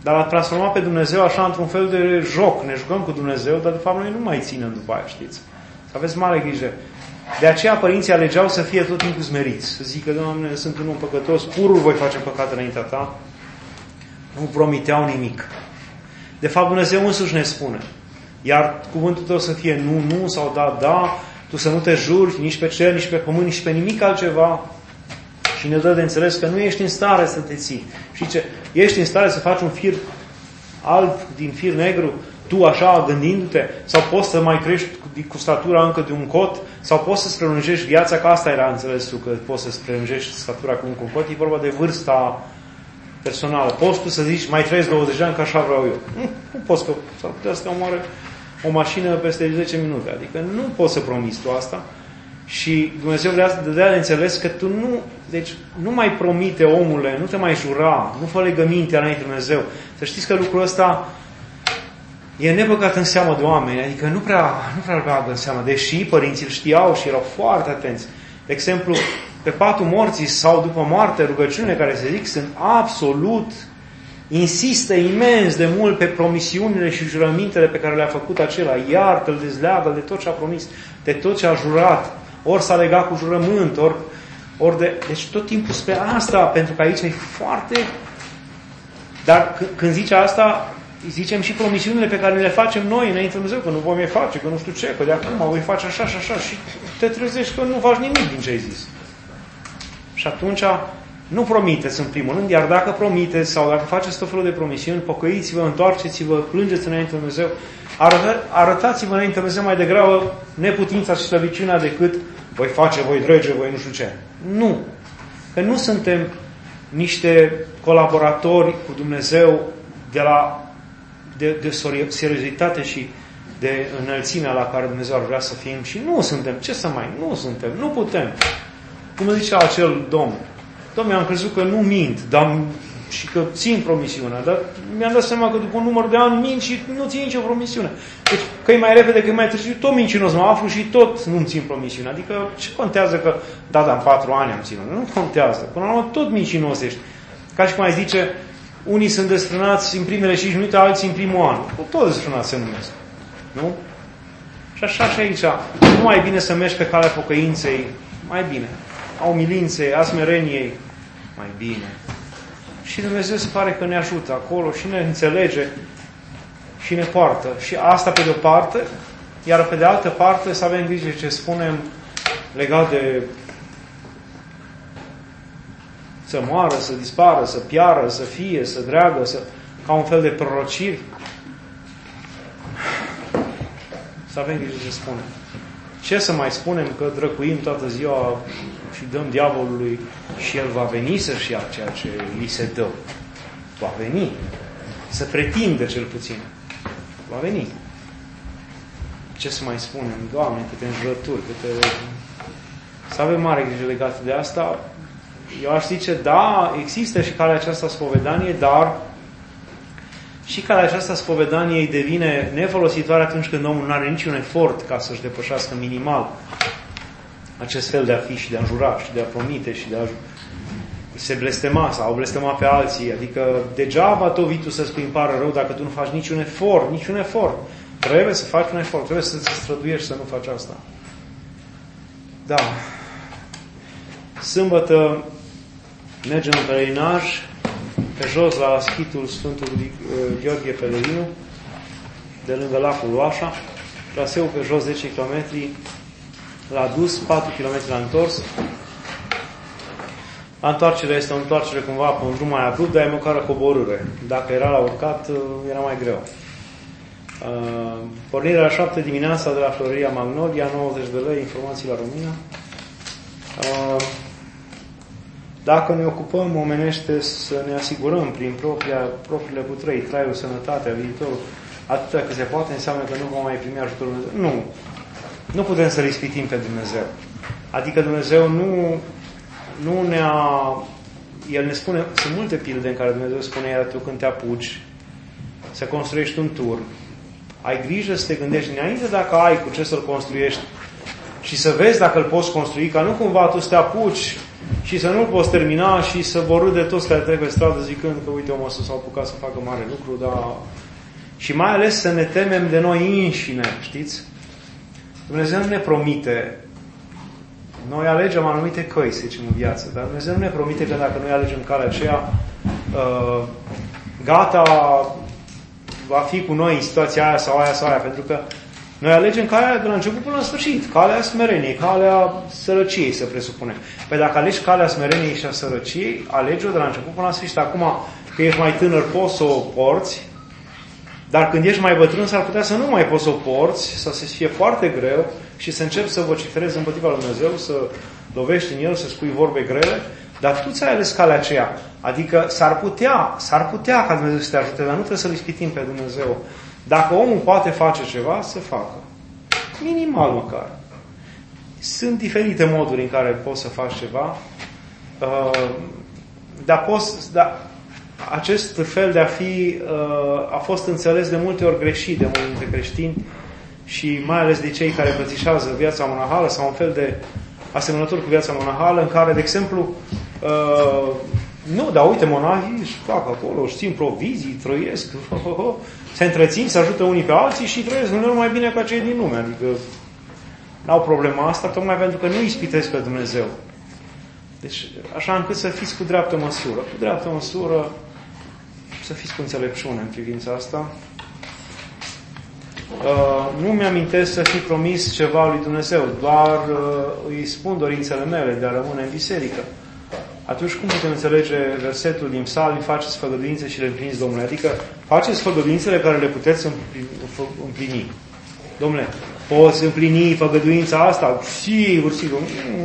Dar l-a transformat pe Dumnezeu așa într-un fel de joc. Ne jucăm cu Dumnezeu, dar de fapt noi nu mai ținem după aia, știți? Să aveți mare grijă. De aceea părinții alegeau să fie tot timpul smeriți. Să zică, Doamne, sunt un om păcătos, purul voi face păcat înaintea Ta. Nu promiteau nimic. De fapt, Dumnezeu însuși ne spune. Iar cuvântul Tău să fie nu sau da, tu să nu te juri nici pe cer, nici pe pământ, nici pe nimic altceva. Și ne dă de înțeles că nu ești în stare să te ții. Și ce? Ești în stare să faci un fir alb din fir negru, tu așa gândindu-te, sau poți să mai crești cu statura încă de un cot, sau poți să-ți prelungești viața, că asta era înțelesul, că poți să-ți prelungești statura cu un cot, e vorba de vârsta personală. Poți tu să zici, mai trăiesc 20 de ani, că așa vreau eu. Nu poți, că s-ar putea să te omoare o mașină peste 10 minute. Adică nu poți să promiți tu asta. Și Dumnezeu vrea să te dea de înțeles că tu nu mai promite, omule, nu te mai jura, nu fă legăminte înainte Dumnezeu. Să știți că lucrul ăsta e nebăgat în seamă de oameni, adică nu prea băgat în seamă, deși părinții îl știau și erau foarte atenți. De exemplu, pe patul morții sau după moarte, rugăciunile care se zic sunt absolut, insistă imens de mult pe promisiunile și jurămintele pe care le-a făcut acela. Iartă-l, dezleagă de tot ce a promis, de tot ce a jurat. Ori s-a legat cu jurământ, deci tot timpul spre asta, pentru că aici e foarte... Dar când zice asta, zicem și promisiunile pe care le facem noi înainte de Dumnezeu, că nu vom mai face, că nu știu ce, că de acum voi face așa și așa și te trezești că nu faci nimic din ce ai zis. Și atunci nu promiteți în primul rând, iar dacă promiteți sau dacă faceți tot felul de promisiuni, pocăiți-vă, întoarceți-vă, plângeți înainte de Dumnezeu, arătați-vă înainte de Dumnezeu mai degrabă neputința și slăbiciunea decât voi face, voi drege, voi nu știu ce. Nu. Că nu suntem niște colaboratori cu Dumnezeu de seriozitate și de înălțimea la care Dumnezeu ar vrea să fim și nu suntem. Ce să mai? Nu suntem. Nu putem. Cum zicea acel domn. Dom'le, am crezut că nu mint, și că țin promisiunea, dar mi-am dat seama că după un număr de ani mint și nu țin nicio promisiune. Deci, că e mai repede, că e mai târziu, tot mincinos mă aflu și tot nu-mi țin promisiunea. Adică, ce contează că, în 4 ani am ținut? Nu contează. Până la urmă, tot mincinos ești. Ca și cum ai zice, unii sunt desfrânați în primele 5 minute, alții în primul an. Tot desfrânați se numesc. Nu? Și așa și aici. Nu mai e bine să mergi pe calea pocăinței, mai bine. A umilinței, a smereniei, mai bine. Și Dumnezeu se pare că ne ajută acolo și ne înțelege și ne poartă. Și asta pe de-o parte, iar pe de altă parte să avem grijă ce spunem legat de să moară, să dispară, să piară, să fie, să dreagă, ca un fel de prorociri. Să avem grijă ce spunem. Ce să mai spunem că drăcuim toată ziua și dăm diavolului și el va veni să-și ia ceea ce îi se dă. Va veni. Să pretinde cel puțin. Va veni. Ce să mai spunem? Doamne, câte înjurături, câte... Să avem mare grijă legată de asta. Eu aș zice, da, există și calea aceasta spovedanie, dar și calea aceasta spovedanie îi devine nefolositoare atunci când omul nu are niciun efort ca să-și depășească minimal acest fel de a fi și de a înjura și de a promite și de a se blestema sau blestema pe alții. Adică degeaba tot vii tu să spui îmi pare rău dacă tu nu faci niciun efort. Trebuie să faci un efort, trebuie să te străduiești să nu faci asta. Da. Sâmbătă mergem în pelerinaj pe jos la schitul Sfântului Gheorghe Pelerinu, de lângă lacul Loașa, traseul pe jos 10 km, la dus, 4 km la întors. Întoarcerea este o întoarcere cumva pe un drum mai abrupt, dar e măcar o coborâre. Dacă era la urcat, era mai greu. Pornirea la 7 dimineața de la Floreria Magnolia, 90 de lei, informații la România. Dacă ne ocupăm omenește să ne asigurăm prin propriile putrei, traiul, sănătatea, viitorul, atâta cât se poate, înseamnă că nu vom mai primi ajutorul Dumnezeu. Nu putem să-L ispitim pe Dumnezeu. Adică Dumnezeu nu El ne spune, sunt multe pilde în care Dumnezeu spune, iar tu când te apuci să construiești un turn, ai grijă să te gândești înainte dacă ai cu ce să-l construiești și să vezi dacă îl poți construi, ca nu cumva tu să te apuci și să nu-l poți termina și să vor râde toți care trec pe stradă zicând că uite omul ăsta s-a apucat să facă mare lucru, dar... Și mai ales să ne temem de noi înșine, știți? Dumnezeu nu ne promite. Noi alegem anumite căi, să zicem, în viață, dar Dumnezeu nu ne promite că dacă noi alegem calea aceea, gata, va fi cu noi în situația aia sau aia sau aia, pentru că noi alegem calea de la început până la sfârșit, calea smereniei, calea sărăciei, se presupune. Păi dacă alegi calea smereniei și a sărăciei, alegi-o de la început până la sfârșit. Acum, că ești mai tânăr, poți să o porți, dar când ești mai bătrân, s-ar putea să nu mai poți să o porți, să se fie foarte greu și să începi să vociferezi împotriva lui Dumnezeu, să lovești în el, să spui vorbe grele, dar tu ți-ai ales calea aceea. Adică s-ar putea ca Dumnezeu să te ajute, dar nu trebuie să-L ispitim pe Dumnezeu. Dacă omul poate face ceva, să facă. Minimal măcar. Sunt diferite moduri în care poți să faci ceva, dar acest fel de a fi a fost înțeles de multe ori greșit de mulți dintre creștini și mai ales de cei care îmbrățișează viața monahală sau un fel de asemănător cu viața monahală în care, de exemplu, nu, dar uite, monahii își fac acolo, își țin provizii, trăiesc, se întrețin, se ajută unii pe alții și trăiesc uneori mai bine ca cei din lume. Adică n-au problema asta, tocmai pentru că nu ispitesc pe Dumnezeu. Deci, așa încât să fiți cu dreaptă măsură. Cu dreaptă măsură, să fiți cu înțelepciune în privința asta. Nu mi-amintesc să fi promis ceva lui Dumnezeu, doar îi spun dorințele mele de a rămâne în biserică. Atunci cum putem înțelege versetul din Psalmi, faceți făgăduințe și le împliniți, Domnule? Adică faceți făgăduințele care le puteți împlini. Domnule, poți împlini făgăduința asta? Sigur, sigur.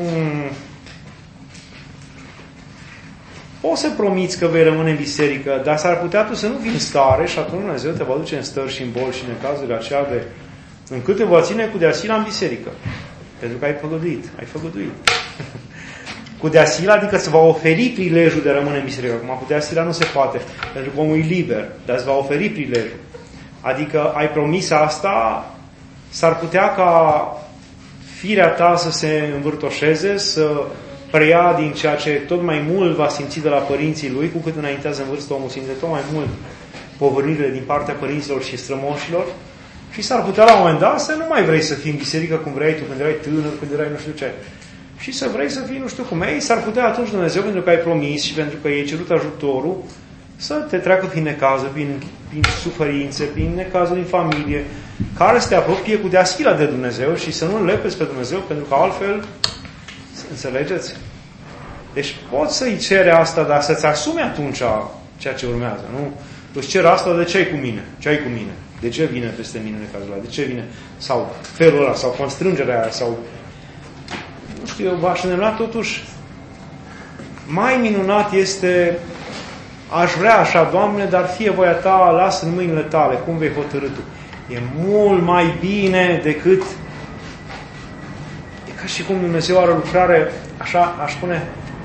Poți să promiți că vei rămâne în biserică, dar s-ar putea tu să nu fii în stare și atunci Dumnezeu te va duce în stări și în boli și în cazurile aceea încât te va ține cu deasila în biserică. Pentru că ai făgăduit. Cu deasila, adică îți va oferi prilejul de a rămâne în biserică. Acum cu deasila nu se poate, pentru că omul e liber, dar îți va oferi prilejul. Adică ai promis asta, s-ar putea ca firea ta să se învârtoșeze, să preia din ceea ce tot mai mult va simți de la părinții lui, cu cât înaintează în vârstă omul simte tot mai mult povărnirile din partea părinților și strămoșilor și s-ar putea la un moment dat să nu mai vrei să fii în biserică cum vrei tu când erai tânăr, când erai nu știu ce. Și să vrei să fii nu știu cum. Ei, s-ar putea atunci Dumnezeu, pentru că ai promis și pentru că i-ai cerut ajutorul, să te treacă prin necază, prin suferințe, prin necazul din familie, care să te apropie cu deasila de Dumnezeu și să nu lepezi pe Dumnezeu, pentru că altfel, înțelegeți? Deci poți să-i cere asta, dar să-ți asumi atunci ceea ce urmează, nu? Îți cer asta, de ce ai cu mine? Ce ai cu mine? De ce vine peste mine necazul ăla? De ce vine? Sau felul ăla, sau constrângerea aia, sau... Nu știu, eu v-aș îndemna totuși, mai minunat este, aș vrea așa, Doamne, dar fie voia Ta, lasă în mâinile Tale, cum vei hotărî Tu. E mult mai bine decât, e ca și cum Dumnezeu are o lucrare, așa, aș spune,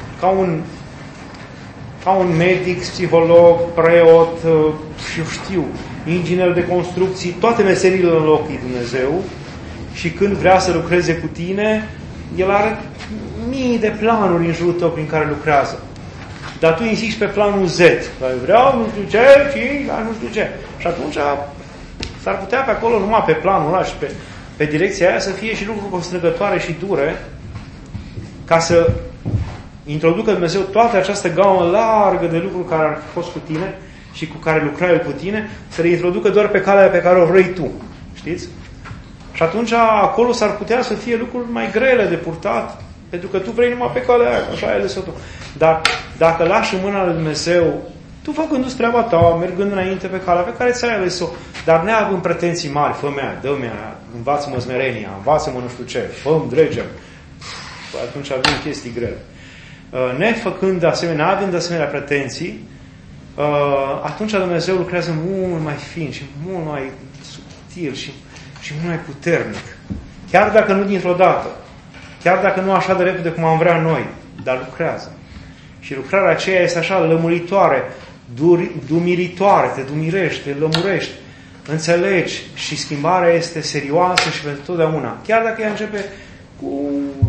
ca un medic, psiholog, preot, eu știu, inginer de construcții, toate meseriile în loc e Dumnezeu și când vrea să lucreze cu tine, El are mii de planuri în jurul tău prin care lucrează. Dar tu insisti pe planul Z. Vreau nu știu ce, nu știu ce. Și atunci s-ar putea pe acolo, numai pe planul ăla și pe direcția aia, să fie și lucruri constrângătoare și dure, ca să introducă Dumnezeu toată această gamă largă de lucruri care ar fi fost cu tine și cu care lucra El cu tine, să le introducă doar pe calea pe care o vrei tu. Știți? Și atunci acolo s-ar putea să fie lucruri mai grele de purtat, pentru că tu vrei numai pe calea aia, așa ai ales-o tu. Dar dacă lași în mâna lui Dumnezeu, tu făcându-ți treaba ta, mergând înainte pe calea pe care ți-ai ales-o, dar neavând pretenții mari, fă-mi aia, dă-mi aia, învață-mă smerenia, învață-mă nu știu ce, fă-mi dregem, atunci avem chestii grele. Nefăcând asemenea, având asemenea pretenții, atunci Dumnezeu lucrează mult mai fin și mult mai subtil și mult mai puternic. Chiar dacă nu dintr-o dată, chiar dacă nu așa de repede cum am vrea noi, dar lucrează. Și lucrarea aceea este așa lămuritoare, dumiritoare, te dumirești, te lămurești, înțelegi și schimbarea este serioasă și pentru totdeauna. Chiar dacă ea începe cu un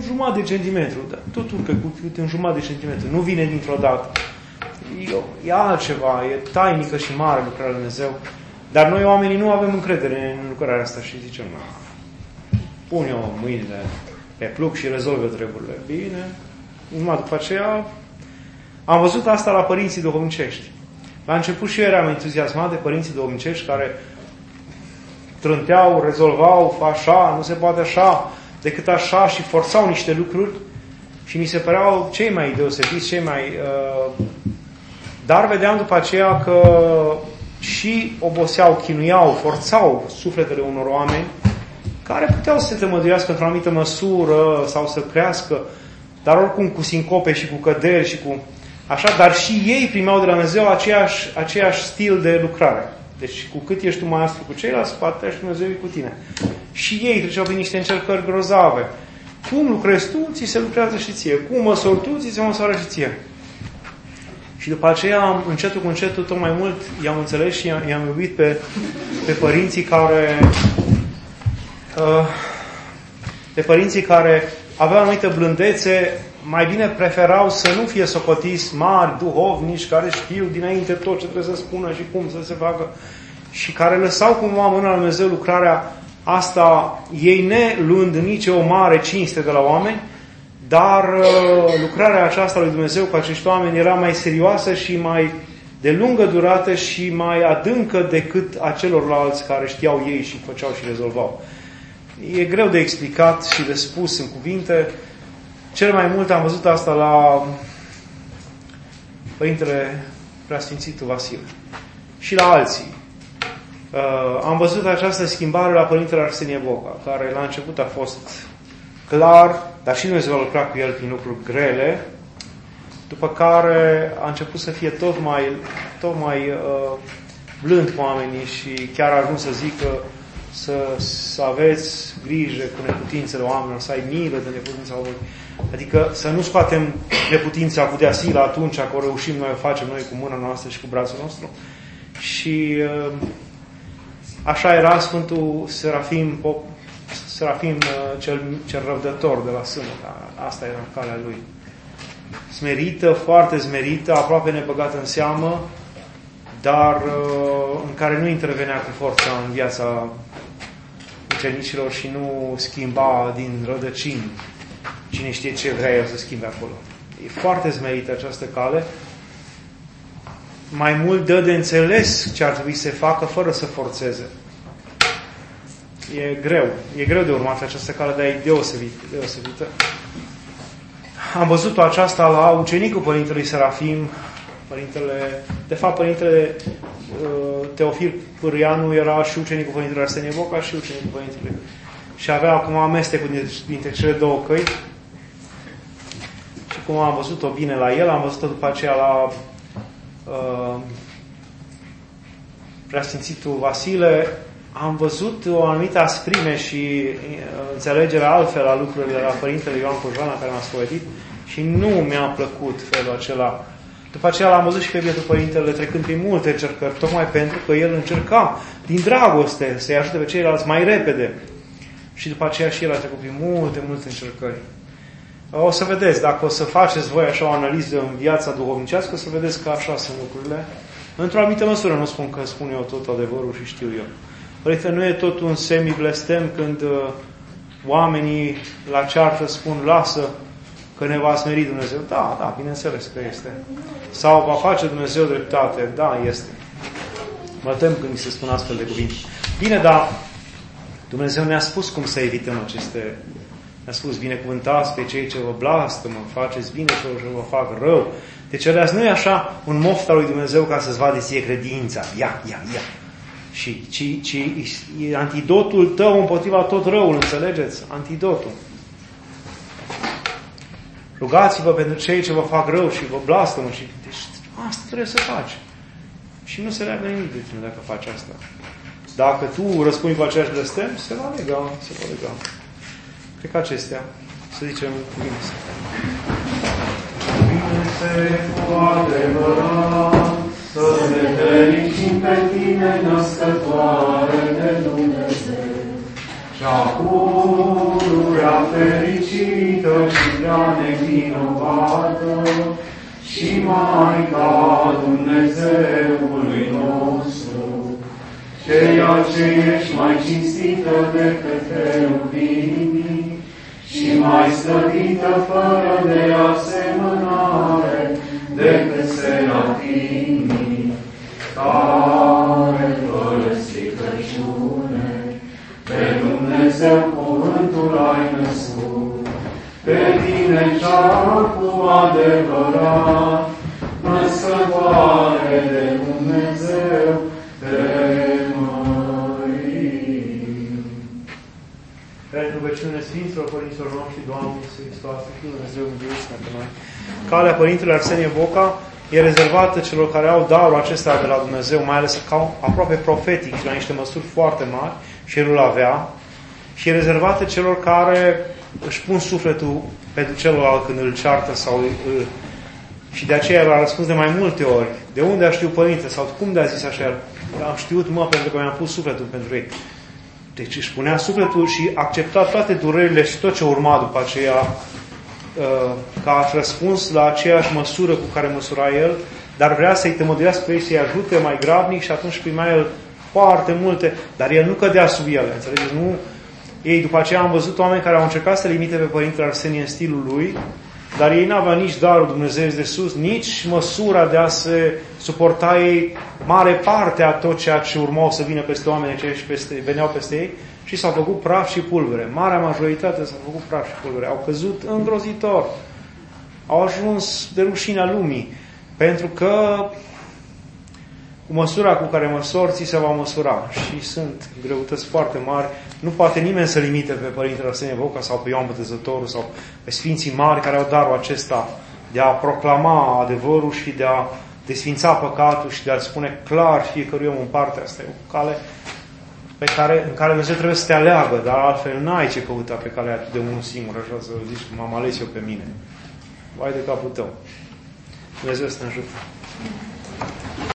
jumătate de centimetru, dar tot urcă cu un jumătate de centimetru, nu vine dintr-o dată. E altceva, e tainică și mare lucrarea lui Dumnezeu, dar noi oamenii nu avem încredere în lucrarea asta și zicem, pun eu mâinile pe pluc și rezolvă treburile. Bine, numai după aceea am văzut asta la părinții duhovnicești. La început și eu eram entuziasmat de părinții duhovnicești care trânteau, rezolvau, așa, nu se poate așa, decât așa și forțau niște lucruri și mi se păreau cei mai deosebiți, cei mai... Dar vedeam după aceea că și oboseau, chinuiau, forțau sufletele unor oameni care puteau să se tămăduiască într-o anumită măsură sau să crească, dar oricum cu sincope și cu căderi și cu... Așa, dar și ei primeau de la Dumnezeu aceeași stil de lucrare. Deci cu cât ești tu mai astfel cu ceilalți, cu atât și Dumnezeu e cu tine. Și ei treceau prin niște încercări grozave. Cum lucrezi tu, ți se lucrează și ție. Cum măsori tu, ți se măsoară și ție. Și după aceea, încetul cu încetul, tot mai mult i-am înțeles și i-am iubit pe părinții care aveau anumită blândețe, mai bine preferau să nu fie socotiți mari, duhovnici, care știu dinainte tot ce trebuie să spună și cum să se facă, și care lăsau cumva în mâna lui Dumnezeu lucrarea asta, ei ne luând nici o mare cinste de la oameni, dar lucrarea aceasta lui Dumnezeu cu acești oameni era mai serioasă și mai de lungă durată și mai adâncă decât a celorlalți care știau ei și făceau și rezolvau. E greu de explicat și de spus în cuvinte. Cel mai mult am văzut asta la Părintele Preasfințitul Vasile și la alții. Am văzut această schimbare la Părintele Arsenie Boca, care la început a fost clar, dar și Dumnezeu a lucrat cu el prin lucruri grele, după care a început să fie tot mai blând cu oamenii și chiar a ajuns să zică să aveți grijă cu neputințele oamenilor, să ai milă de neputința oamenilor. Adică să nu scoatem neputința cu deasila atunci că o reușim noi, o facem noi cu mâna noastră și cu brațul nostru. Și așa era Sfântul Serafim cel răbdător de la Sână. Asta era calea lui. Smerită, foarte smerită, aproape nebăgată în seamă, dar în care nu intervenea cu forța în viața ucenicilor și nu schimba din rădăcini. Cine știe ce vrea el să schimbe acolo. E foarte smerită această cale. Mai mult dă de înțeles ce ar trebui să se facă fără să forțeze. E greu de urmat această cale, dar e deosebită. Am văzut-o aceasta la ucenicul Părintelui Serafim, Părintele Teofil Pârâianu era și ucenicul Părintelui Arsenie Boca și ucenicul Părintelui. Și avea acum amestecul dintre cele două căi. Și cum am văzut-o bine la el, am văzut-o după aceea la Preasfințitul Vasile, am văzut o anumită asprime și înțelegere altfel a lucrurilor la Părintele Ioan Pujana, care m-a spovedit, și nu mi-a plăcut felul acela. După aceea l-am văzut și pe bietul Părintele trecând prin multe încercări, tocmai pentru că el încerca din dragoste să-i ajute pe ceilalți mai repede. Și după aceea și el a trecut prin multe încercări. O să vedeți, dacă o să faceți voi așa o analiză în viața duhovnicească, o să vedeți că așa sunt lucrurile. Într-o anumită măsură, nu spun că spun eu tot adevărul și știu eu. Părinte, nu e tot un semi-blestem când oamenii la ceartă spun, lasă că ne va smeri Dumnezeu. Da, bineînțeles că este. Sau va face Dumnezeu dreptate. Da, este. Mă tem când mi se spun astfel de cuvinte. Bine, dar Dumnezeu ne-a spus cum să evităm aceste... Ne-a spus, binecuvântați pe cei ce vă blastămă, faceți bine celor ce vă fac rău. Deci ăleați nu e așa un moft al lui Dumnezeu ca să-ți vadă ție credința. Ia. Ci e antidotul tău împotriva tot răul, înțelegeți? Antidotul. Rugați-vă pentru cei ce vă fac rău și vă blastămă. Deci asta trebuie să faci. Și nu se leagă nimic de tine dacă faci asta. Dacă tu răspunzi cu aceeași blestem, se va lega. Cred că acestea, să zicem cuvinte. Cuvinte cu adevărat, să ne fericim pe tine, născătoare de Dumnezeu. Și acum prea fericită și prea nevinovată, și Maica Dumnezeului nostru, ceea ce ești mai cinstită decât cherubimii și mai slăvită fără de asemănare decât serafimii, care fără stricăciune pe Dumnezeu cuvântul ai născut, pe tine cea cu adevărat, născătoare de Dumnezeu, te mărim. Pentru rugăciune Sfinților Părinților noștri, Doamne Iisus Hristos, Fiul Dumnezeu, Dumnezeu pentru noi. Calea Părintele Arsenie Boca e rezervată celor care au darul acesta de la Dumnezeu, mai ales ca aproape profetic și la niște măsuri foarte mari, și el îl avea, și e rezervată celor care își pun sufletul pentru celălalt când îl ceartă sau îl... Și de aceea el a răspuns de mai multe ori. De unde a știut Părinte? Sau cum de a zis așa? Am știut, pentru că mi-am pus sufletul pentru ei. Deci își punea sufletul și accepta toate durerile și tot ce urma după aceea ca răspuns la aceeași măsură cu care măsura el, dar vrea să-i tămăduiască pe ei, să-i ajute mai grabnic și atunci primea el foarte multe, dar el nu cădea sub ele, înțelegeți? Nu? Ei, după aceea am văzut oameni care au încercat să limite pe Părintele Arsenie în stilul lui, dar ei n-aveau nici darul Dumnezeu de sus, nici măsura de a se suporta ei mare parte a tot ceea ce urmau să vină peste oameni ce veneau peste ei și s-au făcut praf și pulbere. Marea majoritate s-au făcut praf și pulbere. Au căzut îngrozitor. Au ajuns de rușinea lumii. Pentru că cu măsura cu care măsori, ți se va măsura. Și sunt greutăți foarte mari. Nu poate nimeni să limite pe Părintele Arsenie Boca sau pe Ioan Botezătorul sau pe Sfinții mari care au darul acesta de a proclama adevărul și de a desfința păcatul și de a spune clar fiecărui om în partea asta. E o cale în care Dumnezeu trebuie să te aleagă, dar altfel n-ai ce căuta pe calea de unul singur, așa să zici, m-am ales eu pe mine. Vai de capul tău. Dumnezeu să ne ajute.